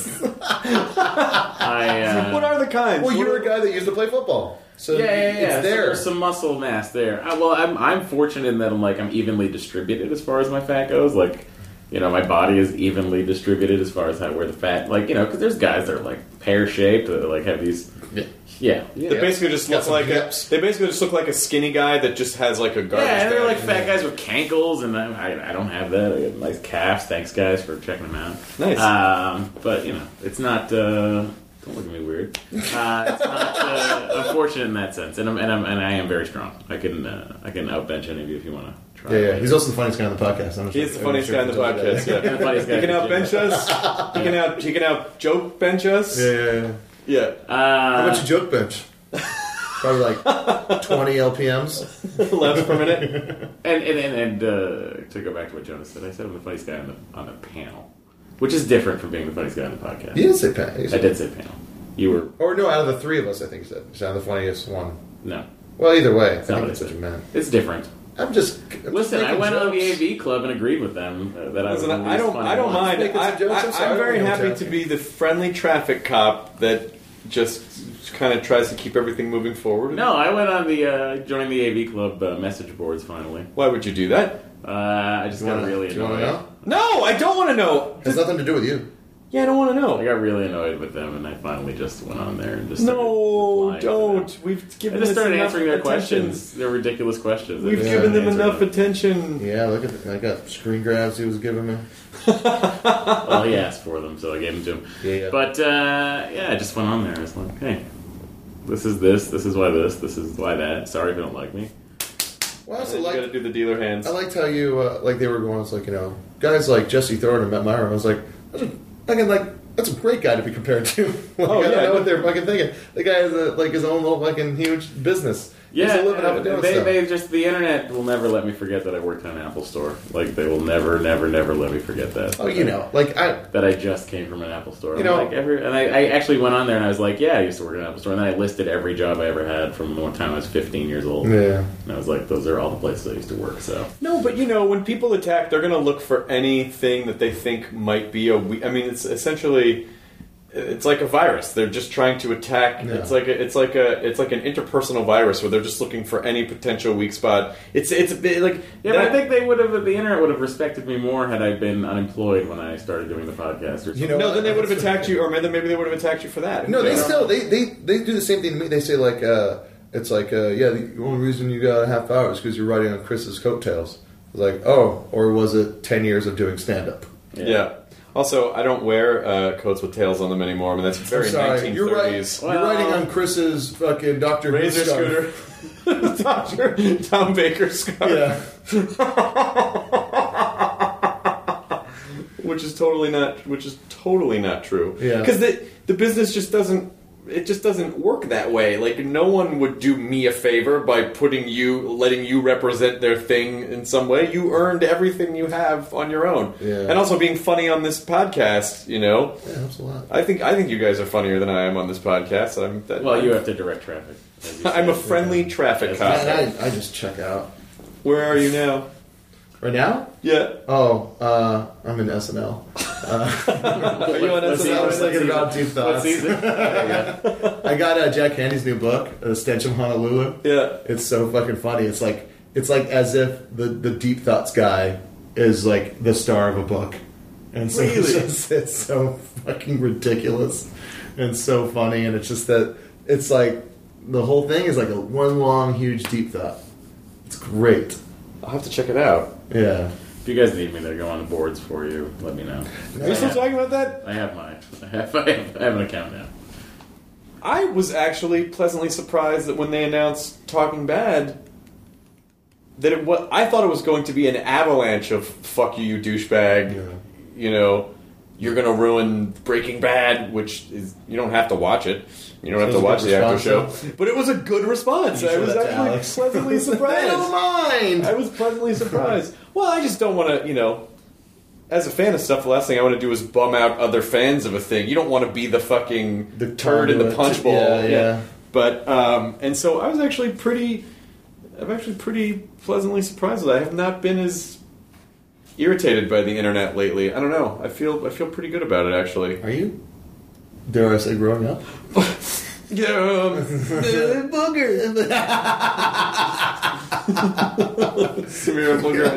S3: I. Uh,
S6: What are the kinds?
S4: Well,
S6: What
S4: you're
S6: are-
S4: a guy that used to play football, so
S3: yeah, yeah, yeah.
S4: it's
S3: So
S4: there.
S3: there's some muscle mass there. I, well, I'm I'm fortunate in that I'm like I'm evenly distributed as far as my fat goes. Like, you know, my body is evenly distributed as far as how where the fat. Like, you know, because there's guys that are like pear shaped, that like have these.
S4: Yeah.
S3: Yeah.
S6: They basically just
S4: Got
S6: look
S4: some
S6: like a,
S4: hips.
S6: they basically just look like a skinny guy that just has like a garbage
S3: Yeah, and they're
S6: bag.
S3: like fat guys with cankles, and I, I, I don't have that. I got nice calves. Thanks, guys, for checking them out.
S6: Nice.
S3: Um, but you know, it's not. Uh, don't look at me weird. Uh, it's not uh, unfortunate in that sense, and I'm, and I'm and I am very strong. I can uh, I can outbench any of you if you want to try.
S4: Yeah, yeah. He's also the funniest guy on the podcast. I'm not
S6: He's
S4: sure-
S6: the funniest
S4: I'm
S6: guy
S4: not
S6: on the
S4: sure if you
S6: podcast.
S4: told
S6: Yeah.
S3: And the funniest guy
S6: He can
S3: in the
S6: out bench
S3: gym.
S6: us. He can out. He can out joke bench us.
S4: that. Yeah, yeah, yeah.
S6: Yeah.
S4: How
S3: Uh,
S4: much you joke bench? Probably like twenty L P Ms.
S6: Laps per minute.
S3: and and and, and uh, to go back to what Jonas said, I said I'm the funniest guy on the on the panel, which is different from being the funniest guy on the podcast.
S4: You didn't say Pat. You
S3: I
S4: said-
S3: did say panel. You were
S4: Or no, out of the three of us, I think you said. You sound the funniest one.
S3: no.
S4: Well, either way, I
S3: not
S4: think
S3: what
S4: that's
S3: I
S4: what
S3: said.
S4: you meant.
S3: It's different.
S4: I'm just I'm
S3: Listen,
S4: just
S3: I
S4: making
S3: went on the
S4: jokes.
S3: A V club and agreed with them uh, that I was.
S6: Listen,
S3: one of the
S6: I
S3: least
S6: don't.
S3: funny
S6: I don't
S3: ones.
S6: mind.
S4: Making
S6: I,
S4: some jokes, I'm sorry,
S6: am
S4: I
S6: very
S4: don't know
S6: happy
S4: what's
S6: to be the friendly traffic cop that just kind of tries to keep everything moving forward.
S3: No, I went on the uh, joined the A V club uh, message boards finally.
S6: Why would you do that?
S3: Uh, I just
S4: You
S3: got
S4: wanna-
S3: really
S4: do you want
S3: annoyed.
S4: to know?
S6: No, I don't want to know.
S4: It has nothing to do with you.
S6: Yeah, I don't want to
S3: I
S6: know.
S3: got really annoyed with them, and I finally just went on there and just started
S6: No,
S3: replying to them.
S6: don't. We've
S3: I
S6: given
S3: just
S6: this
S3: started
S6: enough
S3: answering their
S6: attention.
S3: questions, their ridiculous questions.
S6: We've
S3: I just
S4: Yeah,
S6: given them
S3: answered
S6: enough
S3: them.
S6: attention.
S4: Yeah, look at I got screen grabs he was giving me.
S3: Well, he asked for them, so I gave them to him.
S4: Yeah, yeah.
S3: But uh, yeah, I just went on there. I was like, hey, this is this, this is why this, this is why that. Sorry if you don't like me.
S4: Well, I
S6: So
S4: also
S6: you got to
S4: like
S6: do the dealer hands.
S4: I liked how you uh, like they were going. It's like you know guys like Jesse Thorne and Matt Myra. I was like, that's a, fucking like that's a great guy to be compared to. Like,
S6: Oh,
S4: I don't
S6: yeah.
S4: know what they're fucking thinking. The guy has a, like his own little fucking huge business.
S3: Yeah,
S4: He's a living off of doing
S3: they,
S4: stuff.
S3: they just the internet will never let me forget that I worked on an Apple store. Like they will never, never, never let me forget that.
S4: Oh, you know, like I.
S3: that I just came from an Apple store.
S4: You
S3: I'm
S4: know-
S3: like every, and I, I actually went on there and I was like, yeah, I used to work at an Apple store, and then I listed every job I ever had from the one time I was fifteen years old.
S4: Yeah.
S3: And I was like, those are all the places I used to work. So
S6: No, but you know, when people attack, they're going to look for anything that they think might be a. We- I mean, it's essentially, it's like a virus. They're just trying to attack.
S4: Yeah.
S6: It's like a, it's like a, it's like an interpersonal virus where they're just looking for any potential weak spot. It's it's a bit like
S3: yeah,
S6: that-
S3: but I think they would have, the internet would have respected me more had I been unemployed when I started doing the podcast. Or something.
S4: You know,
S6: no, then they would have attacked you, or maybe maybe they would have attacked you for that.
S4: No, they
S6: Yeah.
S4: still they, they they do the same thing to me. They say like uh, it's like uh, yeah, the only reason you got a half hour is because you're riding on Chris's coattails. It's like oh, or was it ten years of doing stand up?
S6: Yeah. Also, I don't wear uh, coats with tails on them anymore. I mean, that's very
S4: Sorry,
S6: nineteen
S4: you're right.
S6: thirties.
S4: You're riding on Chris's fucking Doctor
S6: Razor scooter, Doctor Tom Baker scarf.
S4: Yeah,
S6: which is totally not which is totally not true.
S4: Yeah.
S6: Because the the business just doesn't it just doesn't work that way. Like no one would do me a favor by putting you letting you represent their thing in some way. You earned everything you have on your own.
S4: Yeah.
S6: And also being funny on this podcast, you know.
S4: yeah, helps a lot.
S6: I think I think you guys are funnier than I am on this podcast. I'm that,
S3: Well, you have to direct traffic. as you
S6: I'm a
S3: said.
S6: friendly traffic
S3: Yes.
S6: cop.
S4: Man, I, I just check out
S6: Where are you now?
S4: right now.
S6: Yeah.
S4: Oh, uh, I'm in S N L.
S6: Are you on
S3: Let's
S6: S N
S3: see,
S6: L?
S4: I was
S3: what
S4: thinking about deep
S3: What
S4: thoughts.
S3: season? Yeah.
S4: I got uh, Jack Handy's new book, uh, Stench of Honolulu.
S6: Yeah.
S4: It's so fucking funny. It's like it's like as if the, the deep thoughts guy is like the star of a book, and so it's,
S6: Really?
S4: just, it's so fucking ridiculous and so funny. And it's just that it's like the whole thing is like a one long huge deep thought. It's great.
S6: I'll have to check it out.
S4: Yeah.
S3: If you guys need me to go on the boards for you, let me know.
S6: Are you still talking about that?
S3: I have my, I have, I have, I have an account now.
S6: I was actually pleasantly surprised that when they announced Talking Bad, that it was, I thought it was going to be an avalanche of "fuck you, you douchebag,"
S4: Yeah.
S6: you know, you're going to ruin Breaking Bad, which is you don't have to watch it. You don't
S4: So
S6: have
S4: it
S6: to
S4: was a
S6: watch
S4: good
S6: the actor
S4: response,
S6: show. But it was a good response.
S4: You
S6: I
S4: showed
S6: was
S4: that to
S6: actually
S4: Alex.
S6: pleasantly
S4: I
S6: surprised.
S4: don't mind.
S6: I was pleasantly surprised. Well, I just don't want to, you know, as a fan of stuff, the last thing I want to do is bum out other fans of a thing. You don't want to be the fucking
S4: The
S6: turd in the
S4: conduit.
S6: punch bowl.
S4: Yeah, yeah.
S6: But, um, and so I was actually pretty, I'm actually pretty pleasantly surprised with that. I have not been as irritated by the internet lately. I don't know. I feel, I feel pretty good about it, actually.
S4: Are you? Dare I say growing up?
S6: Yeah, um, booger. Samira booger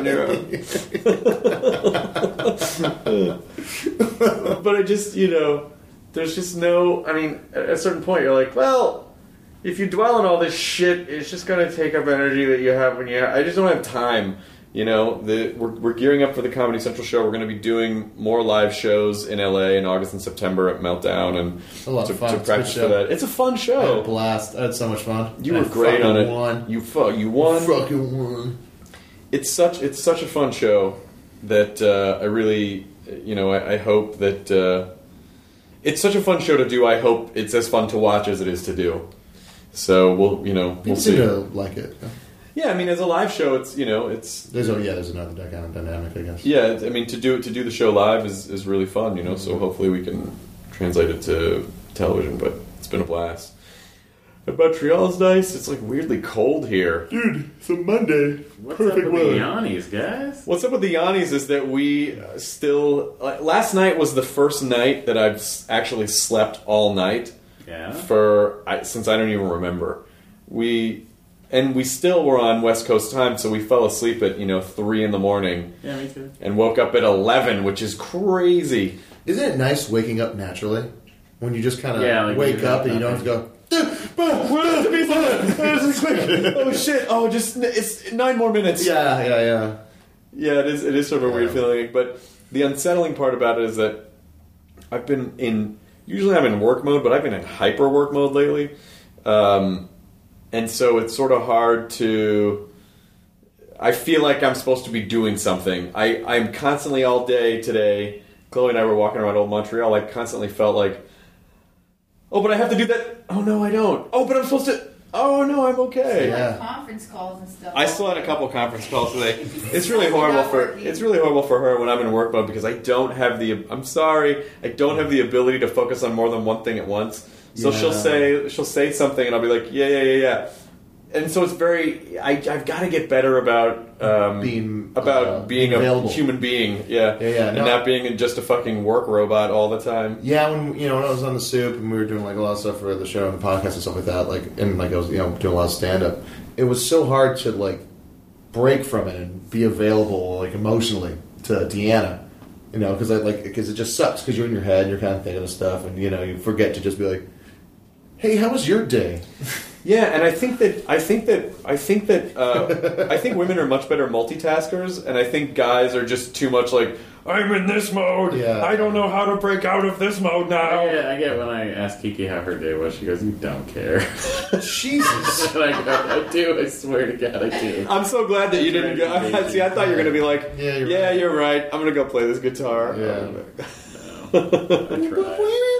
S6: on your own. But I just, you know, there's just no. I mean, at a certain point, you're like, well, if you dwell on all this shit, it's just going to take up energy that you have when you. Have, I just don't have time. You know, the, we're, we're gearing up for the Comedy Central show. We're going to be doing more live shows in L A in August and September at Meltdown, and
S4: A lot
S6: to,
S4: of fun.
S6: to
S4: It's a
S6: practice
S4: good
S6: for
S4: show.
S6: that. It's a fun
S4: I had a
S6: show.
S4: blast. I had so much fun.
S6: You
S4: I
S6: were great on
S4: fucking
S6: it.
S4: Won.
S6: You fu- you won.
S4: Fucking won.
S6: It's such it's such a fun show that uh, I really, you know, I, I hope that uh, it's such a fun show to do. I hope it's as fun to watch as it is to do. So we'll, you know, we'll
S4: People
S6: see.
S4: seem to like it.
S6: Yeah, I mean, as a live show, it's you know, it's
S4: There's a, yeah, there's another dy- kind of dynamic, I guess.
S6: yeah. it's- I mean, to do to do the show live is, is really fun, you know. So hopefully we can translate it to television. But it's been a blast. At Montreal's nice. It's like weirdly cold here.
S4: Dude, it's a Monday.
S3: What's
S4: Perfect
S3: up with
S4: weather.
S3: the Yannis, guys?
S6: What's up with the Yannis is that we uh, still... Like, last night was the first night that I've s- actually slept all night
S3: Yeah.
S6: for I, since I don't even remember. We and we still were on West Coast time, so we fell asleep at you know three in the morning
S3: Yeah, me too.
S6: and woke up at eleven, which is crazy.
S4: Isn't it nice waking up naturally? When you just kind of
S3: Yeah, like
S4: wake
S3: you
S4: up
S3: have
S4: and you don't have to go,
S6: Oh shit! Oh, just it's nine more minutes.
S4: yeah, yeah, yeah.
S6: Yeah, it is. It is sort of a weird
S4: Yeah.
S6: feeling, but the unsettling part about it is that I've been in. Usually, I'm in work mode, but I've been in hyper work mode lately, um, and so it's sort of hard to. I feel like I'm supposed to be doing something. I I'm constantly all day today. Chloe and I were walking around Old Montreal. I constantly felt like, oh, but I have to do that. Oh no, I don't. Oh, but I'm supposed to. Oh no, I'm okay.
S4: Yeah.
S5: Like conference calls and stuff.
S6: I still had a couple conference calls today. It's really horrible for it's really horrible for her when I'm in work mode because I don't have the I'm sorry I don't have the ability to focus on more than one thing at once. So
S4: Yeah.
S6: she'll say she'll say something and I'll be like yeah yeah yeah yeah, and so it's very I I've got to get better about um,
S4: Being,
S6: about
S4: uh,
S6: being a
S4: available.
S6: human being yeah
S4: Yeah, yeah,
S6: and
S4: no.
S6: not being just a fucking work robot all the time.
S4: Yeah, when you know when I was on the Soup and we were doing like a lot of stuff for the show and the podcast and stuff like that, like and like I was you know doing a lot of stand up, it was so hard to like break from it and be available like emotionally to Deanna, you know, because I like because it just sucks because you're in your head and you're kind of thinking of stuff and you know you forget to just be like, hey, how was your day?
S6: Yeah, and I think that I think that I think that uh, I think women are much better multitaskers, and I think guys are just too much like I'm in this mode.
S4: Yeah.
S6: I don't know how to break out of this mode now.
S3: I get, I get when I ask Kiki how her day was, she goes, "You don't care."
S4: Jesus.
S3: And I go, "I do. I swear to God, I do."
S6: I'm so glad that you didn't go. See, I thought you were going to be like,
S4: Yeah, you're
S6: yeah,
S4: right.
S6: you're right. I'm going to go play this guitar.
S4: Yeah.
S3: I try.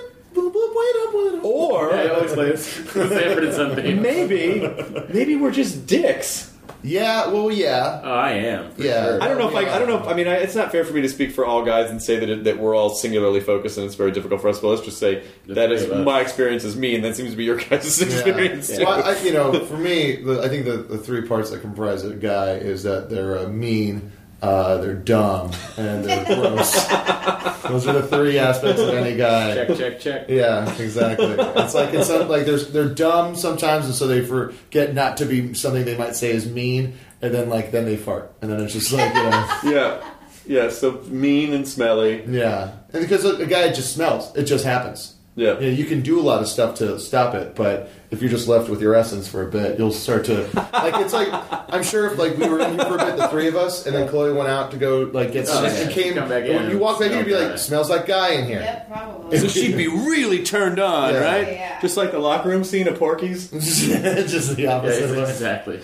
S6: Or
S3: Yeah, I always play this. Sanford and Son theme.
S6: maybe, maybe we're just dicks.
S4: Yeah, well, yeah.
S3: Oh, I am. for
S4: Yeah.
S3: sure.
S6: I don't know if I. I don't know. If, I mean, I, it's not fair for me to speak for all guys and say that it, that we're all singularly focused and it's very difficult for us. But let's just say
S3: The
S6: that
S3: three
S6: is
S3: of us.
S6: my experience as me, and that seems to be your guys' experience
S4: Yeah.
S6: too.
S4: Well, I, you know, for me, the, I think the, the three parts that comprise a guy is that they're uh, mean, uh, they're dumb, and they're gross. Those are the three aspects of any guy.
S3: Check, check, check.
S4: Yeah, exactly. It's like it's some, like there's they're dumb sometimes, and so they forget not to be something they might say is mean, and then like then they fart, and then it's just like you know,
S6: Yeah, yeah. So mean and smelly.
S4: yeah. And because a, a guy just smells, it just happens.
S6: Yeah.
S4: You know, you can do a lot of stuff to stop it, but if you're just left with your essence for a bit, you'll start to like. It's like I'm sure if like we were in here for a bit, the three of us, and then Chloe went out to go like get
S3: Oh,
S4: snacks
S3: yeah.
S4: and came.
S3: Come back
S4: when
S3: in,
S4: you walk back in, you'd be
S3: smell
S4: like,
S3: guy.
S4: "Smells like guy in here."
S5: Yep, probably.
S6: So she'd be really turned on,
S4: Yeah.
S6: right?
S5: Yeah.
S6: Just like the locker room scene of Porky's.
S4: just the
S3: Yeah,
S4: opposite.
S3: it's
S4: of
S3: exactly.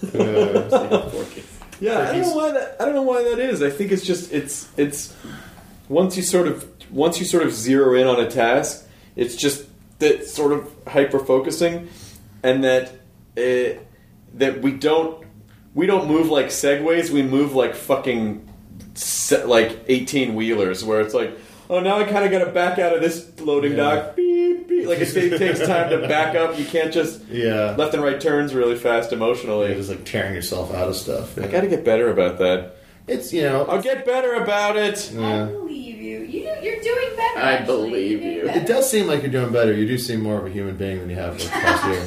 S4: it.
S6: Yeah, I don't know why that. I don't know why that is. I think it's just it's it's once you sort of once you sort of zero in on a task, it's just that sort of hyper focusing, and that it, that we don't we don't move like segways. We move like fucking se- like eighteen wheelers, where it's like, oh, now I kind of got to back out of this loading
S4: Yeah.
S6: dock. Beep, beep. Like it, it takes time to back up. You can't just
S4: Yeah.
S6: left and right turns really fast emotionally.
S4: You're just like tearing yourself out of stuff.
S6: I got to get better about that.
S4: It's, you know,
S6: I'll get better about it.
S5: I
S4: Yeah.
S5: believe you. You you're doing better.
S3: I
S5: actually.
S3: believe
S5: You're doing
S3: you.
S5: better.
S4: it does seem like you're doing better. You do seem more of a human being than you have like, the past year.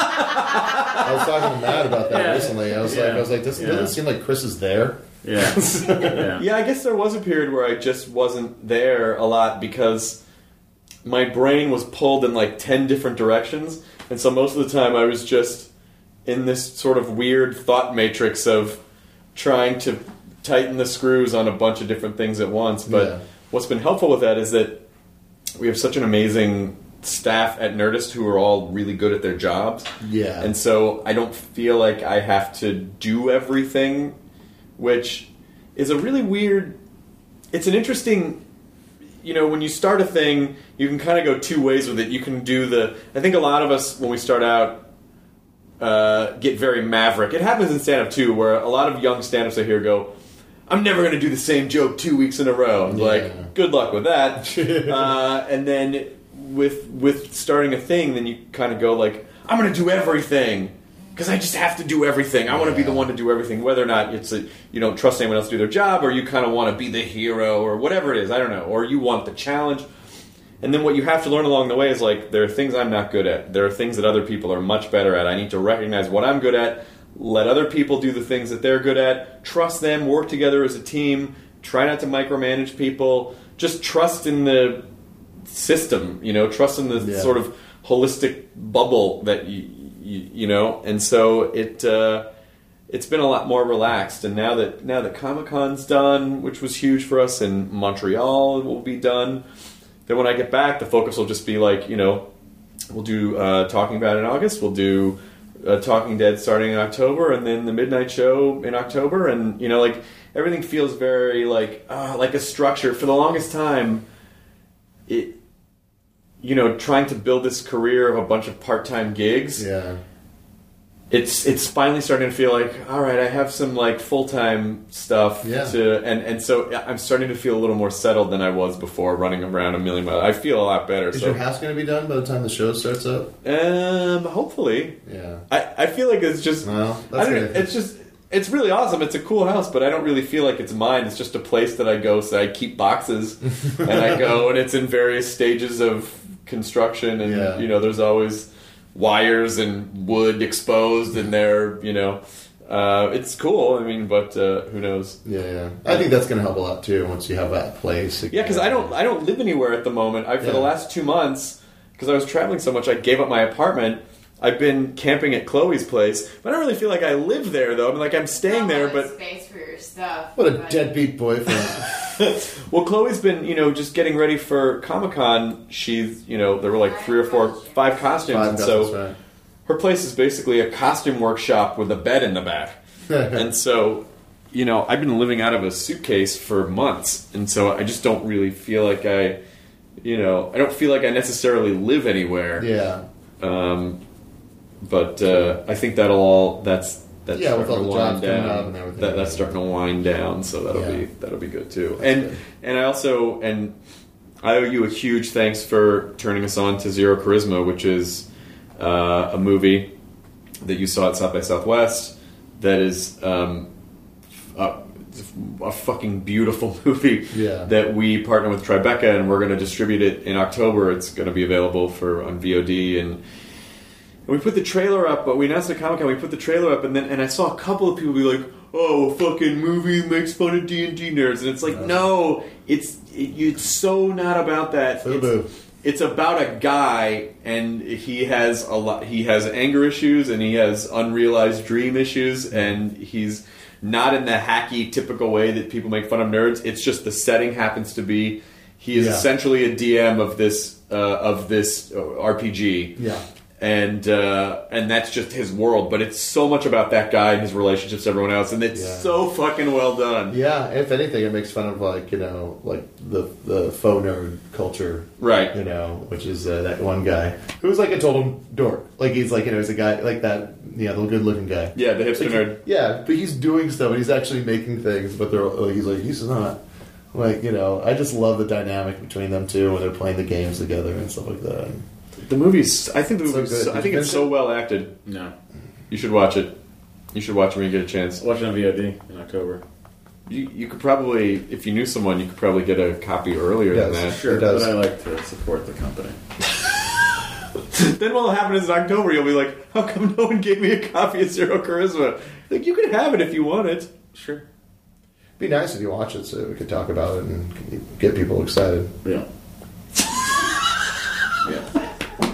S4: I was talking to Matt about that
S3: Yeah.
S4: recently. I was
S3: Yeah.
S4: like, I was like, this
S3: Yeah.
S4: doesn't seem like Chris is there.
S3: Yeah. yeah.
S6: Yeah, I guess there was a period where I just wasn't there a lot because my brain was pulled in like ten different directions, and so most of the time I was just in this sort of weird thought matrix of trying to tighten the screws on a bunch of different things at once. But
S4: Yeah.
S6: what's been helpful with that is that we have such an amazing staff at Nerdist who are all really good at their jobs.
S4: Yeah.
S6: And so I don't feel like I have to do everything, which is a really weird... It's an interesting... You know, when you start a thing, you can kind of go two ways with it. You can do the... I think a lot of us, when we start out, uh, get very maverick. It happens in stand-up, too, where a lot of young stand-ups I hear go, I'm never going to do the same joke two weeks in a row. I'm
S4: Yeah.
S6: like, good luck with that. uh, and then with with starting a thing, then you kind of go like, I'm going to do everything. Because I just have to do everything. I want to be the
S4: Yeah.
S6: one to do everything, whether or not it's a, you don't trust anyone else to do their job, or you kind of want to be the hero, or whatever it is. I don't know. Or you want the challenge. And then what you have to learn along the way is like, there are things I'm not good at. There are things that other people are much better at. I need to recognize what I'm good at, let other people do the things that they're good at, trust them, work together as a team, try not to micromanage people, just trust in the system, you know, trust in the
S4: Yeah.
S6: sort of holistic bubble that you, you, you know, and so it uh, it's been a lot more relaxed. And now that now that Comic-Con's done, which was huge for us, and Montreal will be done, then when I get back, the focus will just be like, you know, we'll do uh, Talking About it in August, we'll do uh, Talking Dead starting in October, and then the Midnight Show in October, and you know, like everything feels very like uh, like a structure. For the longest time, it. You know, trying to build this career of a bunch of part-time gigs,
S4: Yeah.
S6: it's it's finally starting to feel like, all right, I have some like full-time stuff
S4: Yeah.
S6: to, and and so I'm starting to feel a little more settled than I was before, running around a million miles. I feel a lot better.
S4: Is
S6: so,
S4: your house going to be done by the time the show starts up?
S6: um, hopefully,
S4: Yeah.
S6: I I feel like it's just,
S4: Well,
S6: I
S4: that's
S6: don't,
S4: good.
S6: it's just. It's really awesome. It's a cool house, but I don't really feel like it's mine. It's just a place that I go, so I keep boxes, and I go, and it's in various stages of construction, and
S4: Yeah.
S6: you know, there's always wires and wood exposed, and they're, you know, uh, it's cool. I mean, but uh, who knows?
S4: Yeah, yeah. I think that's going to help a lot too once you have that place.
S6: Yeah, because I don't, I don't live anywhere at the moment. I for
S4: Yeah.
S6: the last two months, because I was traveling so much, I gave up my apartment. I've been camping at Chloe's place, but I don't really feel like I live there, though. I mean, like, I'm staying there, but...
S5: space for your stuff.
S4: What a
S5: but-
S4: deadbeat boyfriend.
S6: Well, Chloe's been, you know, just getting ready for Comic-Con. She's, you know, there were like three or four, five costumes,
S4: Five
S6: and
S4: costumes,
S6: so
S4: right.
S6: her place is basically a costume workshop with a bed in the back. And so, you know, I've been living out of a suitcase for months, and so I just don't really feel like I, you know, I don't feel like I necessarily live anywhere.
S4: Yeah.
S6: Um, but uh, I think that'll all that's that's
S4: Yeah, with
S6: starting
S4: all
S6: to
S4: the
S6: wind
S4: jobs coming
S6: down.
S4: up and everything.
S6: That, that's starting to wind down, so that'll
S4: Yeah.
S6: be that'll be good too. And and I also and I owe you a huge thanks for turning us on to Zero Charisma, which is uh, a movie that you saw at South by Southwest. That is um, a, a fucking beautiful movie.
S4: Yeah.
S6: That we partner with Tribeca, and we're going to distribute it in October. It's going to be available for on V O D and. And we put the trailer up, but we announced at Comic Con. We put the trailer up, and then and I saw a couple of people be like, "Oh, a fucking movie makes fun of D and D nerds," and it's like, no, it's it, it's so not about that.
S4: Boo-boo.
S6: It's, it's about a guy, and he has a lot. He has anger issues, and he has unrealized dream issues, and he's not in the hacky, typical way that people make fun of nerds. It's just the setting happens to be. He is
S4: Yeah.
S6: essentially a D M of this uh, of this uh, R P G.
S4: Yeah.
S6: and uh, and that's just his world. But it's so much about that guy and his relationships to everyone else, and it's
S4: Yeah.
S6: so fucking well done.
S4: Yeah, if anything, it makes fun of like you know like the the faux nerd culture,
S6: Right.
S4: You know, which is uh, that one guy who's like a total dork. Like he's like you know he's a guy like that, yeah, the good looking guy.
S6: Yeah, the hipster
S4: Like,
S6: nerd.
S4: Yeah, but he's doing stuff and he's actually making things, but they're like, he's like he's not. Like you know, I just love the dynamic between them two when they're playing the games together and stuff like that.
S6: The movie's. I think the
S4: So
S6: movie's.
S4: good.
S6: So, I
S4: Did
S6: think
S4: you
S6: it's
S4: finish
S6: so
S4: it?
S6: well acted.
S3: No.
S6: You should watch it. You should watch it when you get a chance.
S3: Watch it on V O D in October.
S6: You, you could probably, if you knew someone, you could probably get a copy earlier
S4: Yes.
S6: than that.
S3: Sure,
S4: It does.
S3: but I like to support the company.
S6: Then what'll happen is in October you'll be like, how come no one gave me a copy of Zero Charisma? Like, you can have it if you want it.
S3: Sure.
S4: It'd be nice if you watch it so we could talk about it and get people excited.
S3: Yeah. Yeah.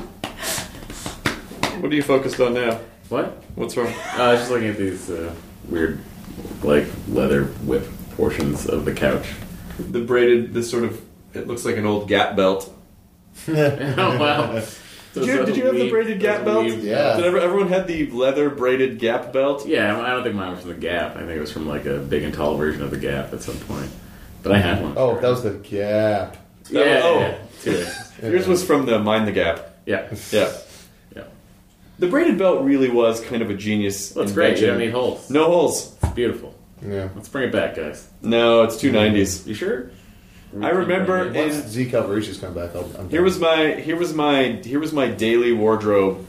S6: What are you focused on now?
S3: What?
S6: What's wrong?
S3: Uh, I was just looking at these uh, weird, like, leather whip portions of the couch.
S6: The braided, this sort of, it looks like an old Gap belt.
S3: Oh, wow.
S6: Did you, did you have the braided Gap belt?
S4: Yeah.
S6: Did ever, everyone had the leather braided Gap belt?
S3: Yeah, I don't think mine was from the Gap. I think it was from, like, a big and tall version of the Gap at some point. But I had one.
S4: Oh, that was the Gap.
S3: Yeah,
S6: That was- oh.
S3: yeah, two days.
S6: Yours was from the Mind the Gap.
S3: Yeah.
S6: Yeah.
S3: Yeah.
S6: The braided belt really was kind of a genius
S3: Well, it's great. You
S6: invention.
S3: don't need holes.
S6: No holes.
S3: It's beautiful.
S4: Yeah.
S3: Let's bring it back, guys.
S6: No, it's two nineties.
S3: You sure?
S6: I remember
S3: Routine
S6: in-
S3: branding.
S4: Once Z Calvarici's come back, I'll, I'm
S6: Here
S4: done.
S6: was my here was my here was my daily wardrobe.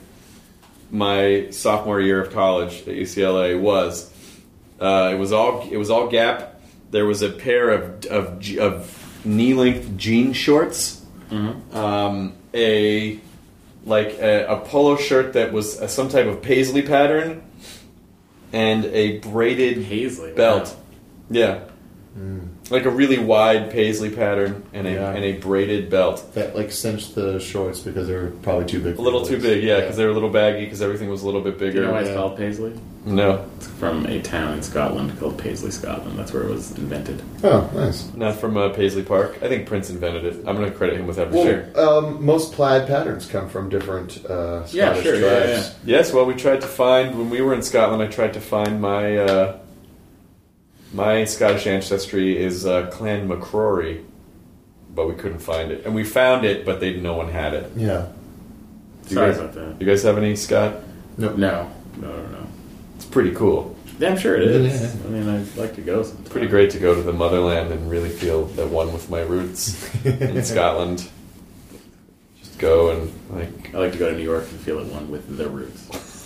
S6: My sophomore year of college at U C L A was uh, it was all it was all Gap. There was a pair of of, je- of knee length jean shorts,
S3: Mhm.
S6: um, a like a, a polo shirt that was a, some type of paisley pattern, and a braided
S3: Paisley.
S6: belt.
S3: Wow.
S6: Yeah, like a really wide paisley pattern and a
S4: Yeah.
S6: and a braided belt.
S4: that like cinched the shorts because they were probably too big.
S6: A
S4: for
S6: little
S4: your
S6: too
S4: legs.
S6: big, yeah, because they were a little baggy because everything was a little bit
S3: Do
S6: bigger.
S3: you know why it's
S4: Yeah.
S3: called Paisley?
S6: No,
S3: It's from a town in Scotland called Paisley, Scotland. That's where it was invented.
S4: Oh, nice.
S6: not from uh, Paisley Park. I think Prince invented it. I'm going to credit him with that for
S4: Well,
S6: sure.
S4: um, most plaid patterns come from different uh, Scottish
S3: Yeah, sure, yeah,
S4: tribes.
S6: Yes, well, we tried to find when we were in Scotland. I tried to find my uh, my Scottish ancestry is uh, Clan McCrory, but we couldn't find it, and we found it, but they no one had it.
S4: Yeah.
S6: Do you
S3: Sorry
S6: guys,
S3: about that.
S6: You guys have any Scott?
S4: Nope.
S3: No, no, no, no.
S6: It's pretty cool.
S3: Yeah, I'm sure it is.
S4: Yeah.
S3: I mean, I'd like to go sometime.
S6: It's pretty great to go to the motherland and really feel at one with my roots in Scotland. Just go and like.
S3: I like to go to New York and feel at one with the roots.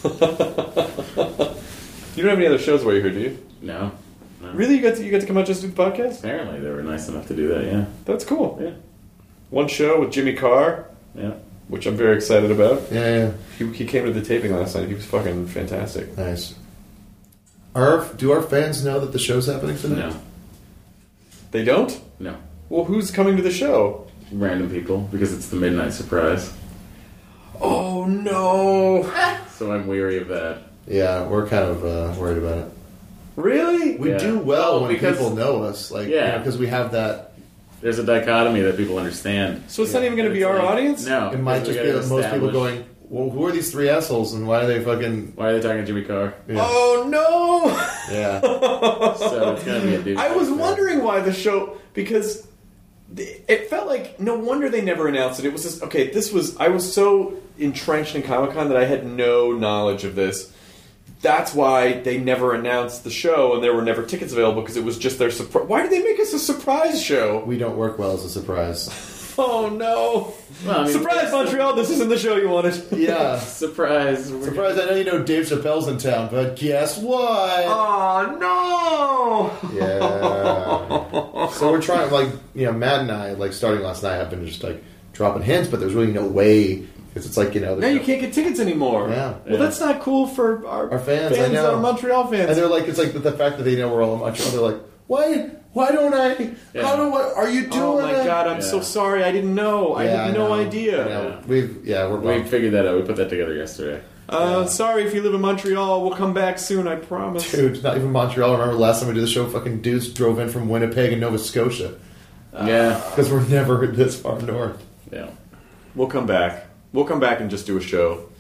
S6: You don't have any other shows where you're here, do you?
S3: No. no.
S6: Really, you got to you got to come out just to do the podcast?
S3: Apparently, they were nice enough to do that. Yeah.
S6: That's cool.
S3: Yeah.
S6: One show with Jimmy Carr,
S3: Yeah.
S6: which I'm very excited about.
S4: Yeah, yeah.
S6: He, he came to the taping last night. He was fucking fantastic.
S4: Nice. Our, do our fans know that the show's happening tonight?
S3: No.
S6: They don't?
S3: No.
S6: Well, who's coming to the show?
S3: Random people because it's the midnight surprise.
S6: Oh no!
S3: So I'm weary of that.
S4: Yeah, we're kind of uh, worried about it.
S6: Really?
S4: We
S3: Yeah.
S4: do well
S3: Oh,
S4: when
S3: because-
S4: people know us, like
S3: Yeah.
S4: because we have that.
S3: There's a dichotomy that people understand.
S6: So it's not even going to be
S3: It's
S6: our
S3: like-
S6: audience?
S3: No.
S4: It might
S3: because
S4: just
S3: we
S4: be
S3: gotta
S4: that most people
S3: establish-
S4: going, "Well, who are these three assholes, and why are they fucking?"
S3: Why are they talking to Jimmy Carr?
S4: Yeah,
S6: Oh no!
S4: yeah.
S3: So it's gonna be a dude.
S6: I was wondering why the show because it felt like no wonder they never announced it. It was just okay. This was I was so entrenched in Comic Con that I had no knowledge of this. That's why they never announced the show and there were never tickets available because it was just their surprise. Why did they make us a surprise show?
S4: We don't work well as a surprise.
S6: Oh no!
S3: Well, I mean,
S6: Surprise, Montreal! This isn't the show you wanted.
S4: Yeah.
S3: Surprise! We're-
S4: Surprise! I know you know Dave Chappelle's in town, but guess what?
S6: Oh no!
S4: Yeah. So we're trying, like, you know, Matt and I, like, starting last night, have been just like dropping hints, but there's really no way because it's like you know.
S6: Now
S4: there's
S6: you
S4: no-
S6: can't get tickets anymore.
S4: Yeah.
S6: Well,
S3: Yeah.
S6: that's not cool for our,
S4: Our fans, I know.
S6: our Montreal fans.
S4: And they're like, it's like the, the fact that they know we're all in Montreal. They're like, why? Why don't I?
S3: Yeah.
S4: How do I? Are you doing?
S6: oh my
S4: it?
S6: god, I'm
S3: Yeah.
S6: so sorry. I didn't know. I
S4: Yeah,
S6: had no
S4: know.
S6: idea.
S4: I know.
S3: Yeah.
S4: We've yeah, we're
S3: We
S4: bummed.
S3: figured that out. We put that together yesterday.
S6: Uh, sorry if you live in Montreal. We'll come back soon. I promise.
S4: Dude, not even Montreal. Remember last time we did the show? Fucking dudes drove in from Winnipeg and Nova Scotia
S3: yeah.
S4: because we're never this far north.
S3: Yeah.
S6: We'll come back. We'll come back and just do a show.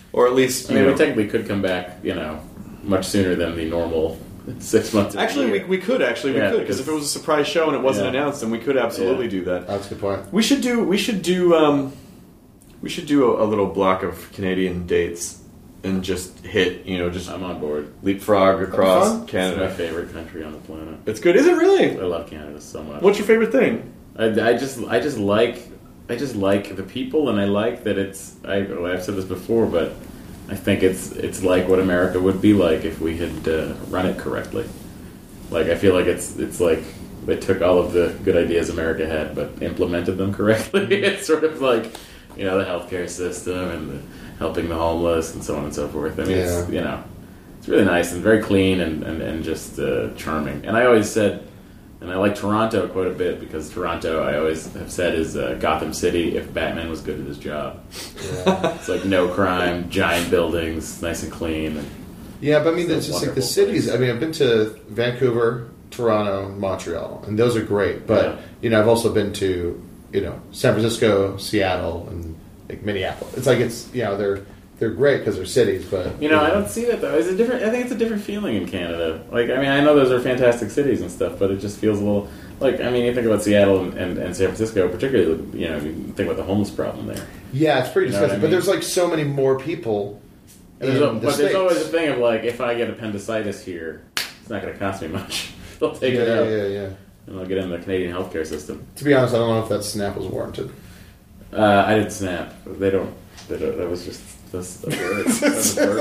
S6: or at least
S3: I
S6: you
S3: mean,
S6: know.
S3: we technically could come back, you know, much sooner than the normal six months. of the
S6: Actually, we,
S3: year.
S6: we could actually we
S3: Yeah,
S6: could because if it
S3: because-
S6: was a surprise show and it wasn't
S3: Yeah.
S6: announced, then we could absolutely
S3: Yeah.
S6: do that.
S4: That's a good point.
S6: We should do we should do um, we should do a, a little block of Canadian dates and just hit you know just
S3: I'm on board.
S6: leapfrog across
S4: fun.
S3: It's my
S6: Canada.
S3: favorite country on the planet.
S6: It's good, is it really?
S3: I love Canada so much.
S6: What's your favorite thing?
S3: I, I just I just like I just like the people, and I like that it's I, well, I've said this before, but I think it's it's like what America would be like if we had uh, run it correctly. Like I feel like it's it's like they took all of the good ideas America had, but implemented them correctly. It's sort of like you know the healthcare system and the helping the homeless and so on and so forth. I mean, it's,
S4: Yeah.
S3: you know, it's really nice and very clean and and, and just uh, charming. And I always said. And I like Toronto quite a bit because Toronto, I always have said, is uh, Gotham City if Batman was good at his job.
S4: Yeah.
S3: It's like no crime, giant buildings, nice and clean. And
S4: Yeah, but I mean,
S3: It's a
S4: it's just like the
S3: wonderful
S4: cities.
S3: place.
S4: I mean, I've been to Vancouver, Toronto, Montreal, and those are great. But
S3: Yeah.
S4: you know, I've also been to you know San Francisco, Seattle, and like Minneapolis. It's like it's you know they're they're great because they're cities, but
S3: you know, I don't see that though. It's a different. I think it's a different feeling in Canada. Like, I mean, I know those are fantastic cities and stuff, but it just feels a little like. I mean, you think about Seattle and, and, and San Francisco, particularly. You know, you think about the homeless problem there.
S4: Yeah, it's pretty
S3: You know what
S4: disgusting.
S3: I
S4: But
S3: mean?
S4: there's like so many more people.
S3: And
S4: in
S3: there's a,
S4: the
S3: but there's
S4: States.
S3: always a thing of like, if I get appendicitis here, it's not going to cost me much. They'll take
S4: yeah,
S3: it out,
S4: yeah, yeah, yeah.
S3: and I'll get in the Canadian healthcare system.
S4: To be honest, I don't know if that snap was warranted.
S3: Uh, I didn't snap. They don't. They don't that was just that's a bird. That was a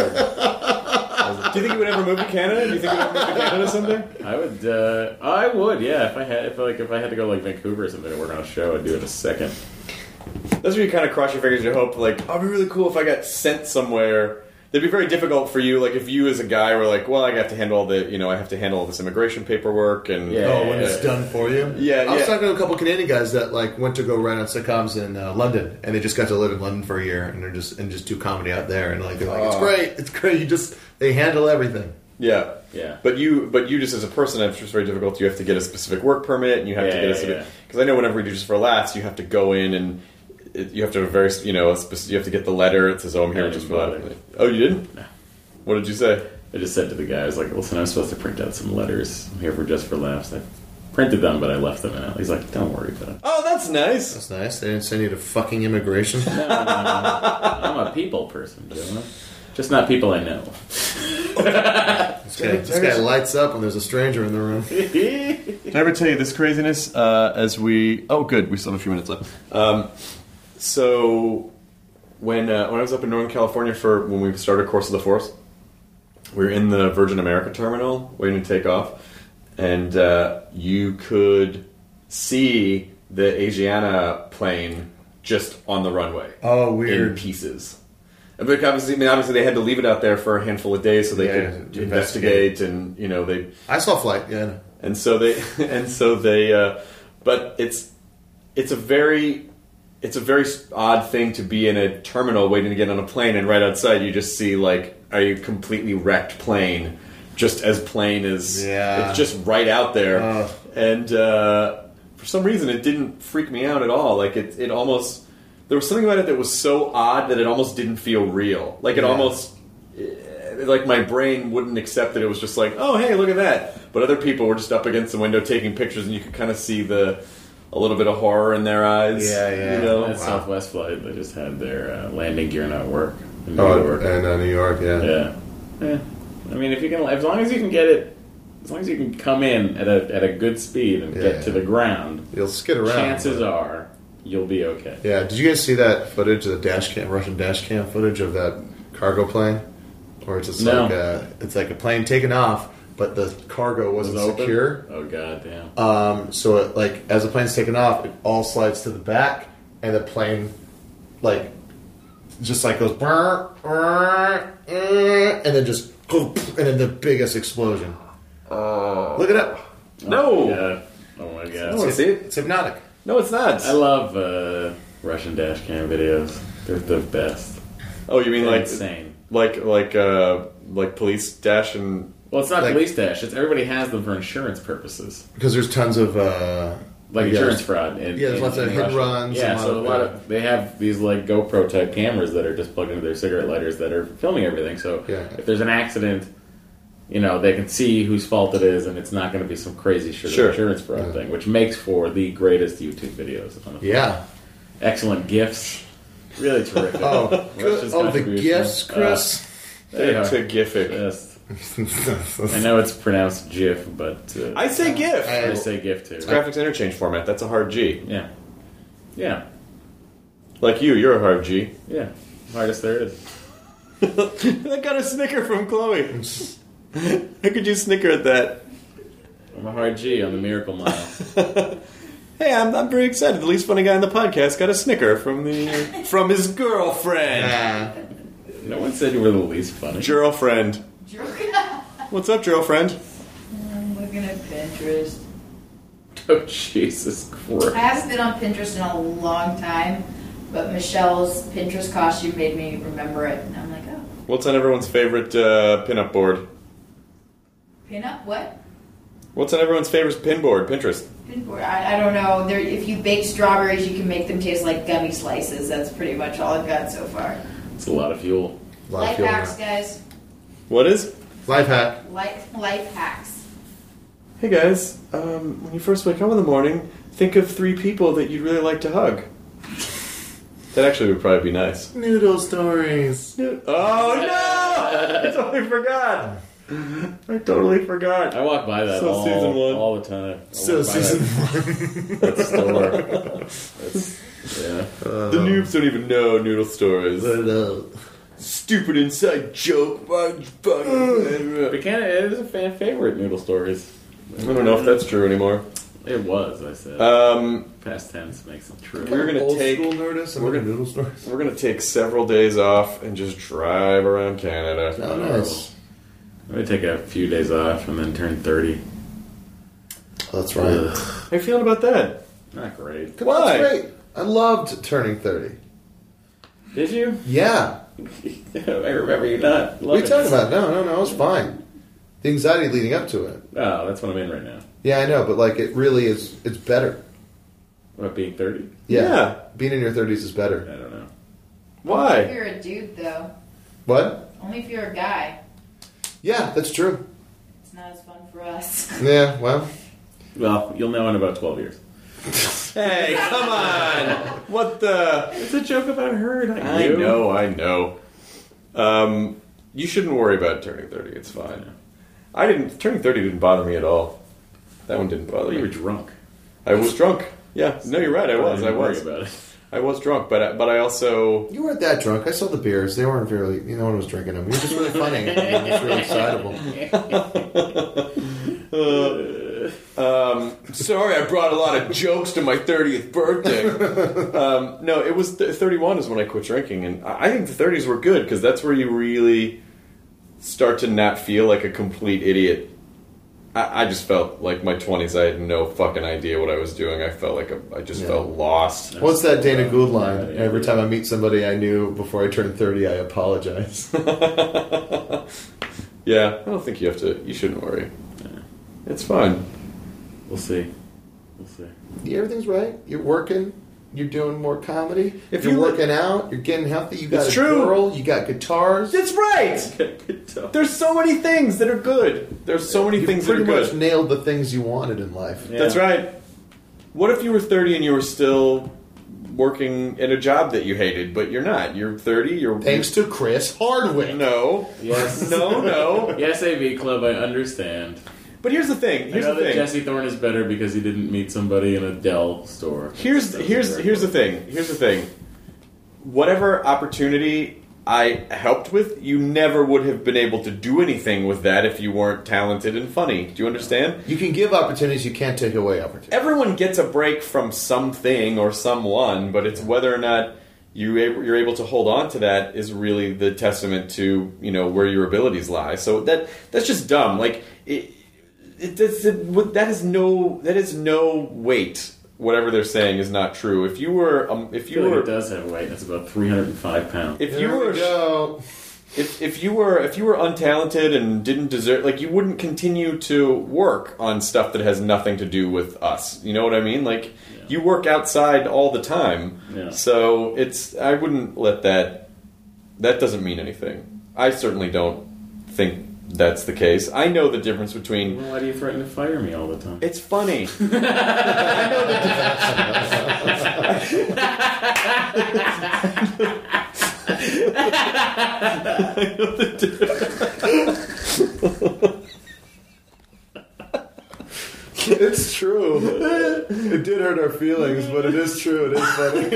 S3: bird.
S6: Do you think you would ever move to Canada? Do you think you would ever move to Canada someday?
S3: I would. Uh, I would. Yeah. If I had, if like, if I had to go like Vancouver or something to work on a show, I'd do it in a second.
S6: That's where you kind of cross your fingers. You hope, like, oh, it'd be really cool if I got sent somewhere. It'd be very difficult for you, like, if you as a guy were like, well, I have to handle all the, you know, I have to handle all this immigration paperwork and
S3: Yeah.
S4: Oh, when it's done for you?
S6: Yeah,
S4: I was
S6: yeah.
S4: talking to a couple Canadian guys that like went to go write on sitcoms in uh, London, and they just got to live in London for a year, and they're just and just do comedy out there, and like they're like, it's
S6: Oh.
S4: great, it's great. You just they handle everything.
S6: yeah.
S3: Yeah.
S6: But you, but you just as a person, it's just very difficult. You have to get a specific work permit, and you have
S3: Yeah,
S6: to get a
S3: yeah,
S6: specific.
S3: yeah.
S6: Because I know whenever we do just for laughs, you have to go in and it, you have to have a very, you know, a spec- you have to get the letter. It says, "Oh, I'm here
S3: I
S6: just
S3: didn't
S6: for
S3: bother.
S6: that." Oh, you didn't?
S3: No.
S6: What did you say?
S3: I just said to the guy, I was like, listen, I'm supposed to print out some letters. I'm here for just for laughs. I printed them, but I left them out. He's like, don't worry about it.
S6: Oh, that's nice.
S4: That's nice. They didn't send you to fucking immigration.
S3: No, no, no, no. I'm a people person, Jonah. Just not people I know.
S4: This guy, this guy lights up when there's a stranger in the room.
S6: Did I ever tell you this craziness uh, as we... Oh, good. We still have a few minutes left. Um, so, when uh, when I was up in Northern California for... When we started Course of the Force, we were in the Virgin America terminal waiting to take off. And uh, you could see the Asiana plane just on the runway.
S4: Oh,
S6: In
S4: weird.
S6: pieces. And But obviously, I mean, obviously, they had to leave it out there for a handful of days so they
S4: Yeah,
S6: could
S4: to
S6: investigate,
S4: investigate.
S6: and, you know, they...
S4: I saw flight. Yeah.
S6: And so they, and so they, uh, but it's, it's a very, it's a very odd thing to be in a terminal waiting to get on a plane, and right outside you just see like a completely wrecked plane, just as plain as
S4: Yeah.
S6: it's just right out there,
S4: Ugh.
S6: and uh, for some reason it didn't freak me out at all. Like it, it almost there was something about it that was so odd that it almost didn't feel real. Like it
S4: Yeah.
S6: almost. Like my brain wouldn't accept that it was just like, oh hey, look at that. But other people were just up against the window taking pictures, and you could kind of see the a little bit of horror in their eyes.
S4: Yeah, yeah.
S6: You know?
S3: That
S4: Wow.
S3: Southwest flight, they just had their uh, landing gear not work in New
S4: Oh,
S3: York.
S4: and uh, New York. Yeah.
S3: Yeah. Yeah. I mean, if you can, as long as you can get it, as long as you can come in at a at a good speed and
S4: Yeah,
S3: get to
S4: yeah.
S3: the ground,
S4: You'll skid around.
S3: chances
S4: but-
S3: are you'll be okay.
S4: Yeah. Did you guys see that footage, the dash cam, Russian dash cam footage of that cargo plane? Where it's just
S3: No.
S4: like a, it's like a plane taking off, but the cargo
S3: Was
S4: wasn't
S3: it open?
S4: secure.
S3: Oh god damn.
S4: Um, so it, like as the plane's taking off, it all slides to the back, and the plane like just like goes, "Brr, brr, eh," and then just and then the biggest explosion.
S6: Uh,
S4: Look it up.
S6: no,
S3: Yeah. Oh my god.
S6: I wanna see it.
S4: It's hypnotic.
S6: No, it's not.
S3: I love uh, Russian dash cam videos. They're the best.
S6: oh, you mean
S3: They're
S6: like
S3: insane.
S6: like like uh, like police dash and
S3: Well, it's not
S4: Like-
S3: police dash. It's everybody has them for insurance purposes.
S4: Because there's tons of uh,
S3: like
S4: Yeah.
S3: insurance fraud. In,
S4: Yeah, there's
S3: in,
S4: lots of
S3: in
S4: hit
S3: Russia.
S4: runs
S3: Yeah,
S4: and a
S3: so a
S4: lot
S3: lot
S4: of-
S3: of they have these like GoPro type cameras that are just plugged into their cigarette lighters that are filming everything. So
S4: Yeah.
S3: if there's an accident, you know they can see whose fault it is, and it's not going to be some crazy shit
S6: Sure.
S3: insurance fraud
S4: Yeah.
S3: thing, which makes for the greatest YouTube videos. On the
S4: Yeah.
S3: excellent gifs, really terrific.
S4: Oh,
S3: Russia's
S4: oh, the
S3: contribution.
S4: gifts, Chris.
S3: Uh, they are
S6: Terrific.
S3: just- I know it's pronounced GIF, but uh,
S6: I say GIF.
S3: I say GIF too.
S6: Graphics interchange format. That's a hard G.
S3: Yeah, yeah,
S6: Like you, you're a hard G.
S3: yeah. Hardest there is.
S6: I got a snicker from Chloe. How could you snicker at that?
S3: I'm a hard G on the Miracle Mile.
S6: Hey, I'm, I'm very excited. The least funny guy on the podcast got a snicker from the from his girlfriend.
S3: No one said you were the least funny.
S6: Girlfriend. What's up, girlfriend?
S5: I'm looking at Pinterest.
S3: Oh Jesus Christ!
S5: I haven't been on Pinterest in a long time, but Michelle's Pinterest costume made me remember it, and I'm like, oh,
S6: What's on everyone's favorite uh, pinup board?
S5: pinup? What?
S6: What's on everyone's favorite pin board? Pinterest.
S5: Pinboard? I, I don't know. There, if you bake strawberries, you can make them taste like gummy slices. That's pretty much all I've got so far.
S3: It's a lot of fuel.
S4: A lot of
S5: Life
S4: fuel
S5: hacks,
S4: now.
S5: guys.
S6: What is?
S4: Life hack.
S5: Life, life hacks.
S6: Hey guys, um, when you first wake up in the morning, think of three people that you'd really like to hug. That actually would probably be nice.
S4: Noodle stories.
S6: Oh no! I totally forgot. I totally forgot.
S3: I walk by that
S6: So
S3: all,
S6: season one.
S3: all the time. I
S4: So
S3: walk by
S4: season
S3: that, that store. That's, yeah.
S6: The noobs don't even know noodle stories.
S4: one.
S6: Stupid inside joke. I
S3: But can it is a fan favorite noodle stories.
S6: don't know if that's true anymore.
S3: It was. I said
S6: Um,
S3: past tense makes it true.
S6: We're gonna
S4: Old
S6: take-
S4: school Nerdist and
S6: we're
S4: we're
S6: gonna-
S4: noodle stories.
S6: we're gonna take several days off and just drive around Canada.
S4: Oh, nice.
S3: I'm gonna take a few days off and then turn thirty.
S4: That's right.
S6: How you feeling about that?
S3: Not great.
S4: Come
S6: Why?
S4: on, that's great. I loved turning thirty.
S3: Did you?
S4: Yeah.
S3: I remember you not.
S4: What are you talking about? No, no, no. It was fine. The anxiety leading up to it.
S3: Oh, that's what I'm in right now.
S4: Yeah, I know, but like it really is. It's better.
S3: What, being thirty?
S4: Yeah.
S6: Yeah.
S4: Being in your thirties is
S3: I
S4: better.
S3: don't know.
S5: If
S6: Why?
S5: you're a dude, though.
S4: What?
S5: Only if you're a guy.
S4: Yeah, that's true.
S5: It's not as fun for us.
S4: Yeah. Well.
S3: Well, you'll know in about twelve years.
S6: Hey, come on! What the?
S3: It's a joke about her, not
S6: I
S3: you.
S6: know, I know. Um, you shouldn't worry about turning thirty. It's fine. I didn't. Turning thirty didn't bother me at all. That one didn't bother
S3: Well, you were
S6: me.
S3: drunk.
S6: I was drunk. Yeah. No, you're right. I was. I
S3: Didn't worry
S6: was.
S3: about it.
S6: I was drunk, but I, but I also.
S4: You weren't that drunk. I saw the beers. They weren't really. You know, no one was drinking them. You were just really funny. You were just really excitable.
S6: Um, sorry, I brought a lot of jokes to my thirtieth birthday. Um, no, it was th- thirty-one is when I quit drinking, and I I think the thirties were good because that's where you really start to not feel like a complete idiot. I, I just felt like my twenties. I had no fucking idea what I was doing. I felt like a, I just
S4: Yeah.
S6: felt lost.
S4: What's that Dana Gould line?
S3: Yeah, yeah,
S4: Every
S3: yeah.
S4: time I meet somebody I knew before I turned thirty, I apologize.
S6: Yeah, I don't think you have to. You shouldn't worry. It's fine.
S3: We'll see. We'll see.
S4: Yeah, everything's right. You're working. You're doing more comedy.
S6: If
S4: you're
S6: you-
S4: working out, you're getting healthy. You got
S6: It's
S4: a
S6: true.
S4: girl. You got guitars.
S6: That's right. There's so many things that are good. There's so many
S4: You
S6: things that are
S4: pretty much
S6: good.
S4: nailed the things you wanted in life.
S3: Yeah.
S6: That's right. What if you were thirty and you were still working in a job that you hated, but you're not? You're thirty. You're
S4: Thanks to Chris Hardwick.
S6: No.
S3: Yes.
S6: No. No.
S3: Yes, A V Club, I understand.
S6: But here's the thing.
S3: I
S6: Here's
S3: know
S6: the
S3: that
S6: thing.
S3: Jesse Thorne is better because he didn't meet somebody in a Dell store.
S6: Here's
S3: That was
S6: here's
S3: very
S6: here's the
S3: cool.
S6: thing. Here's the thing. Whatever opportunity I helped with, you never would have been able to do anything with that if you weren't talented and funny. Do you understand?
S4: You can give opportunities. You can't take away opportunities.
S6: Everyone gets a break from something or someone, but it's whether or not you able, you're able to hold on to that is really the testament to, you know, where your abilities lie. So that that's just dumb. Like it, it, that's- it, that is no that is no weight. Whatever they're saying is not true. If you were um, if
S3: I
S6: you
S3: feel like
S6: were
S3: it does have weight. It's about three hundred five pounds.
S6: if
S4: There
S6: you
S4: we
S6: were
S4: go.
S6: if if you were if you were untalented and didn't deserve, like, you wouldn't continue to work on stuff that has nothing to do with us. You know what I mean? Like,
S3: Yeah.
S6: you work outside all the time,
S3: Yeah.
S6: so it's I wouldn't let that. That doesn't mean anything. I certainly don't think that's the case. I know the difference between.
S3: Well, why do you threaten to fire me all the time?
S6: It's funny. I know the I know the
S4: It's true. It did hurt our feelings, but it is true. It is funny.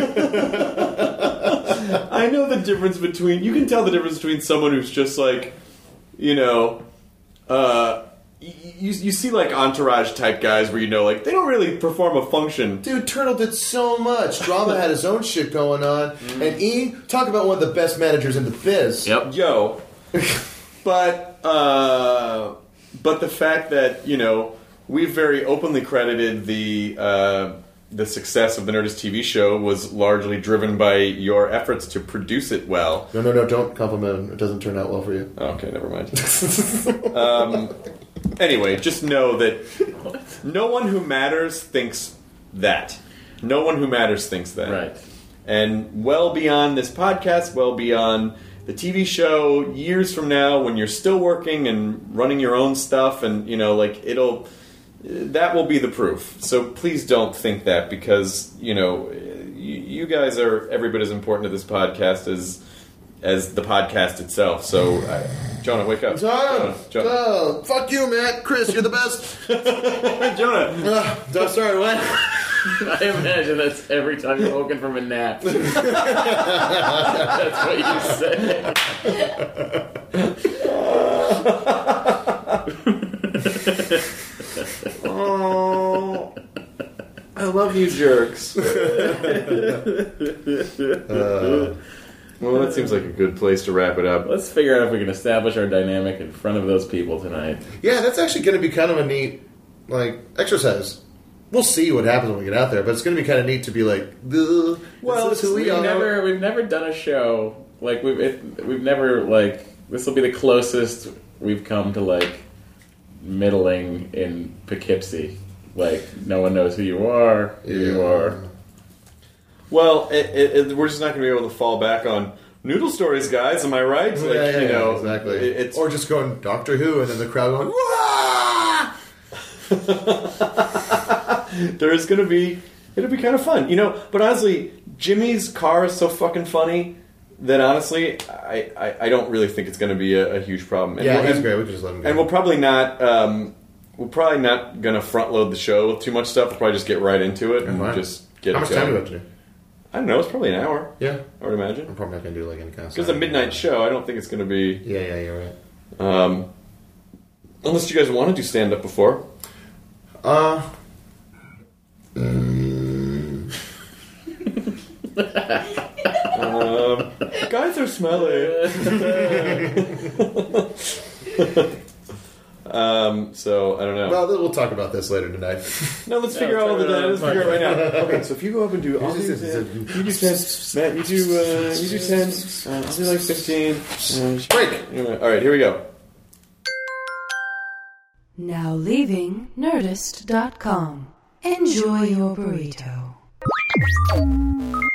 S6: I know the difference between. You can tell the difference between someone who's just like, you know, uh, you you see like Entourage type guys where you know like they don't really perform a function.
S4: Dude, Turtle did so much. Drama had his own shit going on. And E, talk about one of the best managers in the biz.
S3: Yep.
S6: Yo, but uh, but the fact that you know we've very openly credited the uh, the success of the Nerdist T V show was largely driven by your efforts to produce it well.
S4: No, no, no, don't compliment him. It doesn't turn out well for you.
S6: Okay, never mind. um, anyway, just know that no one who matters thinks that. No one who matters thinks that.
S3: Right.
S6: And well beyond this podcast, well beyond the T V show, years from now, when you're still working and running your own stuff, and you know, like it'll, that will be the proof. So please don't think that, because you know, you, you guys are every bit as important to this podcast as as the podcast itself. So, uh, Jonah, wake up.
S4: Jonah,
S6: Jonah, Jonah.
S4: Oh, fuck you, Matt. Chris, you're the best.
S6: Jonah.
S4: Uh, sorry, what?
S3: I imagine that's every time you're woken from a nap. That's what you say.
S6: Oh, I love you, jerks.
S4: Uh,
S6: Well, that seems like a good place to wrap it up.
S3: Let's figure out if we can establish our dynamic in front of those people tonight.
S4: yeah, that's actually going to be kind of a neat, like, exercise. We'll see what happens when we get out there, but it's going to be kind of neat to be like, "Ugh,
S6: Well,
S4: this is who we
S3: We've
S4: are."
S3: never, we've never done a show like we've it, we've never like this will be the closest we've come to like middling in Poughkeepsie. Like no one knows who you are. Who you
S4: Yeah.
S3: are.
S6: Well, it, it, it, we're just not going to be able to fall back on noodle stories, guys. Am I right? Like,
S4: yeah, yeah,
S6: you know,
S4: yeah, exactly.
S6: it- it's
S4: Or just going Doctor Who, and then the crowd going, "Wah!"
S6: there's going to be it'll be kind of fun, you know. But honestly, Jimmy's car is so fucking funny that honestly, I, I, I don't really think it's going to be a, a huge problem. And
S4: Yeah,
S6: we'll,
S4: he's
S6: and,
S4: great. We can just let him go.
S6: and we'll probably not. Um, we're probably not going to front load the show with too much stuff. We'll probably just get right into it and
S4: Fine.
S6: just get
S4: How
S6: it
S4: much
S6: going.
S4: time do we have to do?
S6: I don't know. It's probably an hour.
S4: Yeah.
S6: I would
S4: I'm
S6: imagine.
S4: probably not going to do like any kind of
S6: Because it's a midnight show. I don't think it's going to be.
S4: Yeah, yeah, you're right.
S6: Um, unless you guys want to do stand up before.
S4: Uh. Mm,
S6: Um, guys are smelly. um, so I don't know.
S4: well, we'll talk about this later tonight.
S6: no, let's
S3: Yeah,
S6: figure out all the.
S3: let's
S6: Let's figure it out right now.
S3: talk
S6: Okay, so if you go up and do, I'll do ten. You do ten. Matt, you do. Uh, you do ten. Uh, I'll do like fifteen. Uh,
S4: Break.
S6: anyway, all right, here we go.
S2: Now leaving Nerdist dot com. Enjoy your burrito.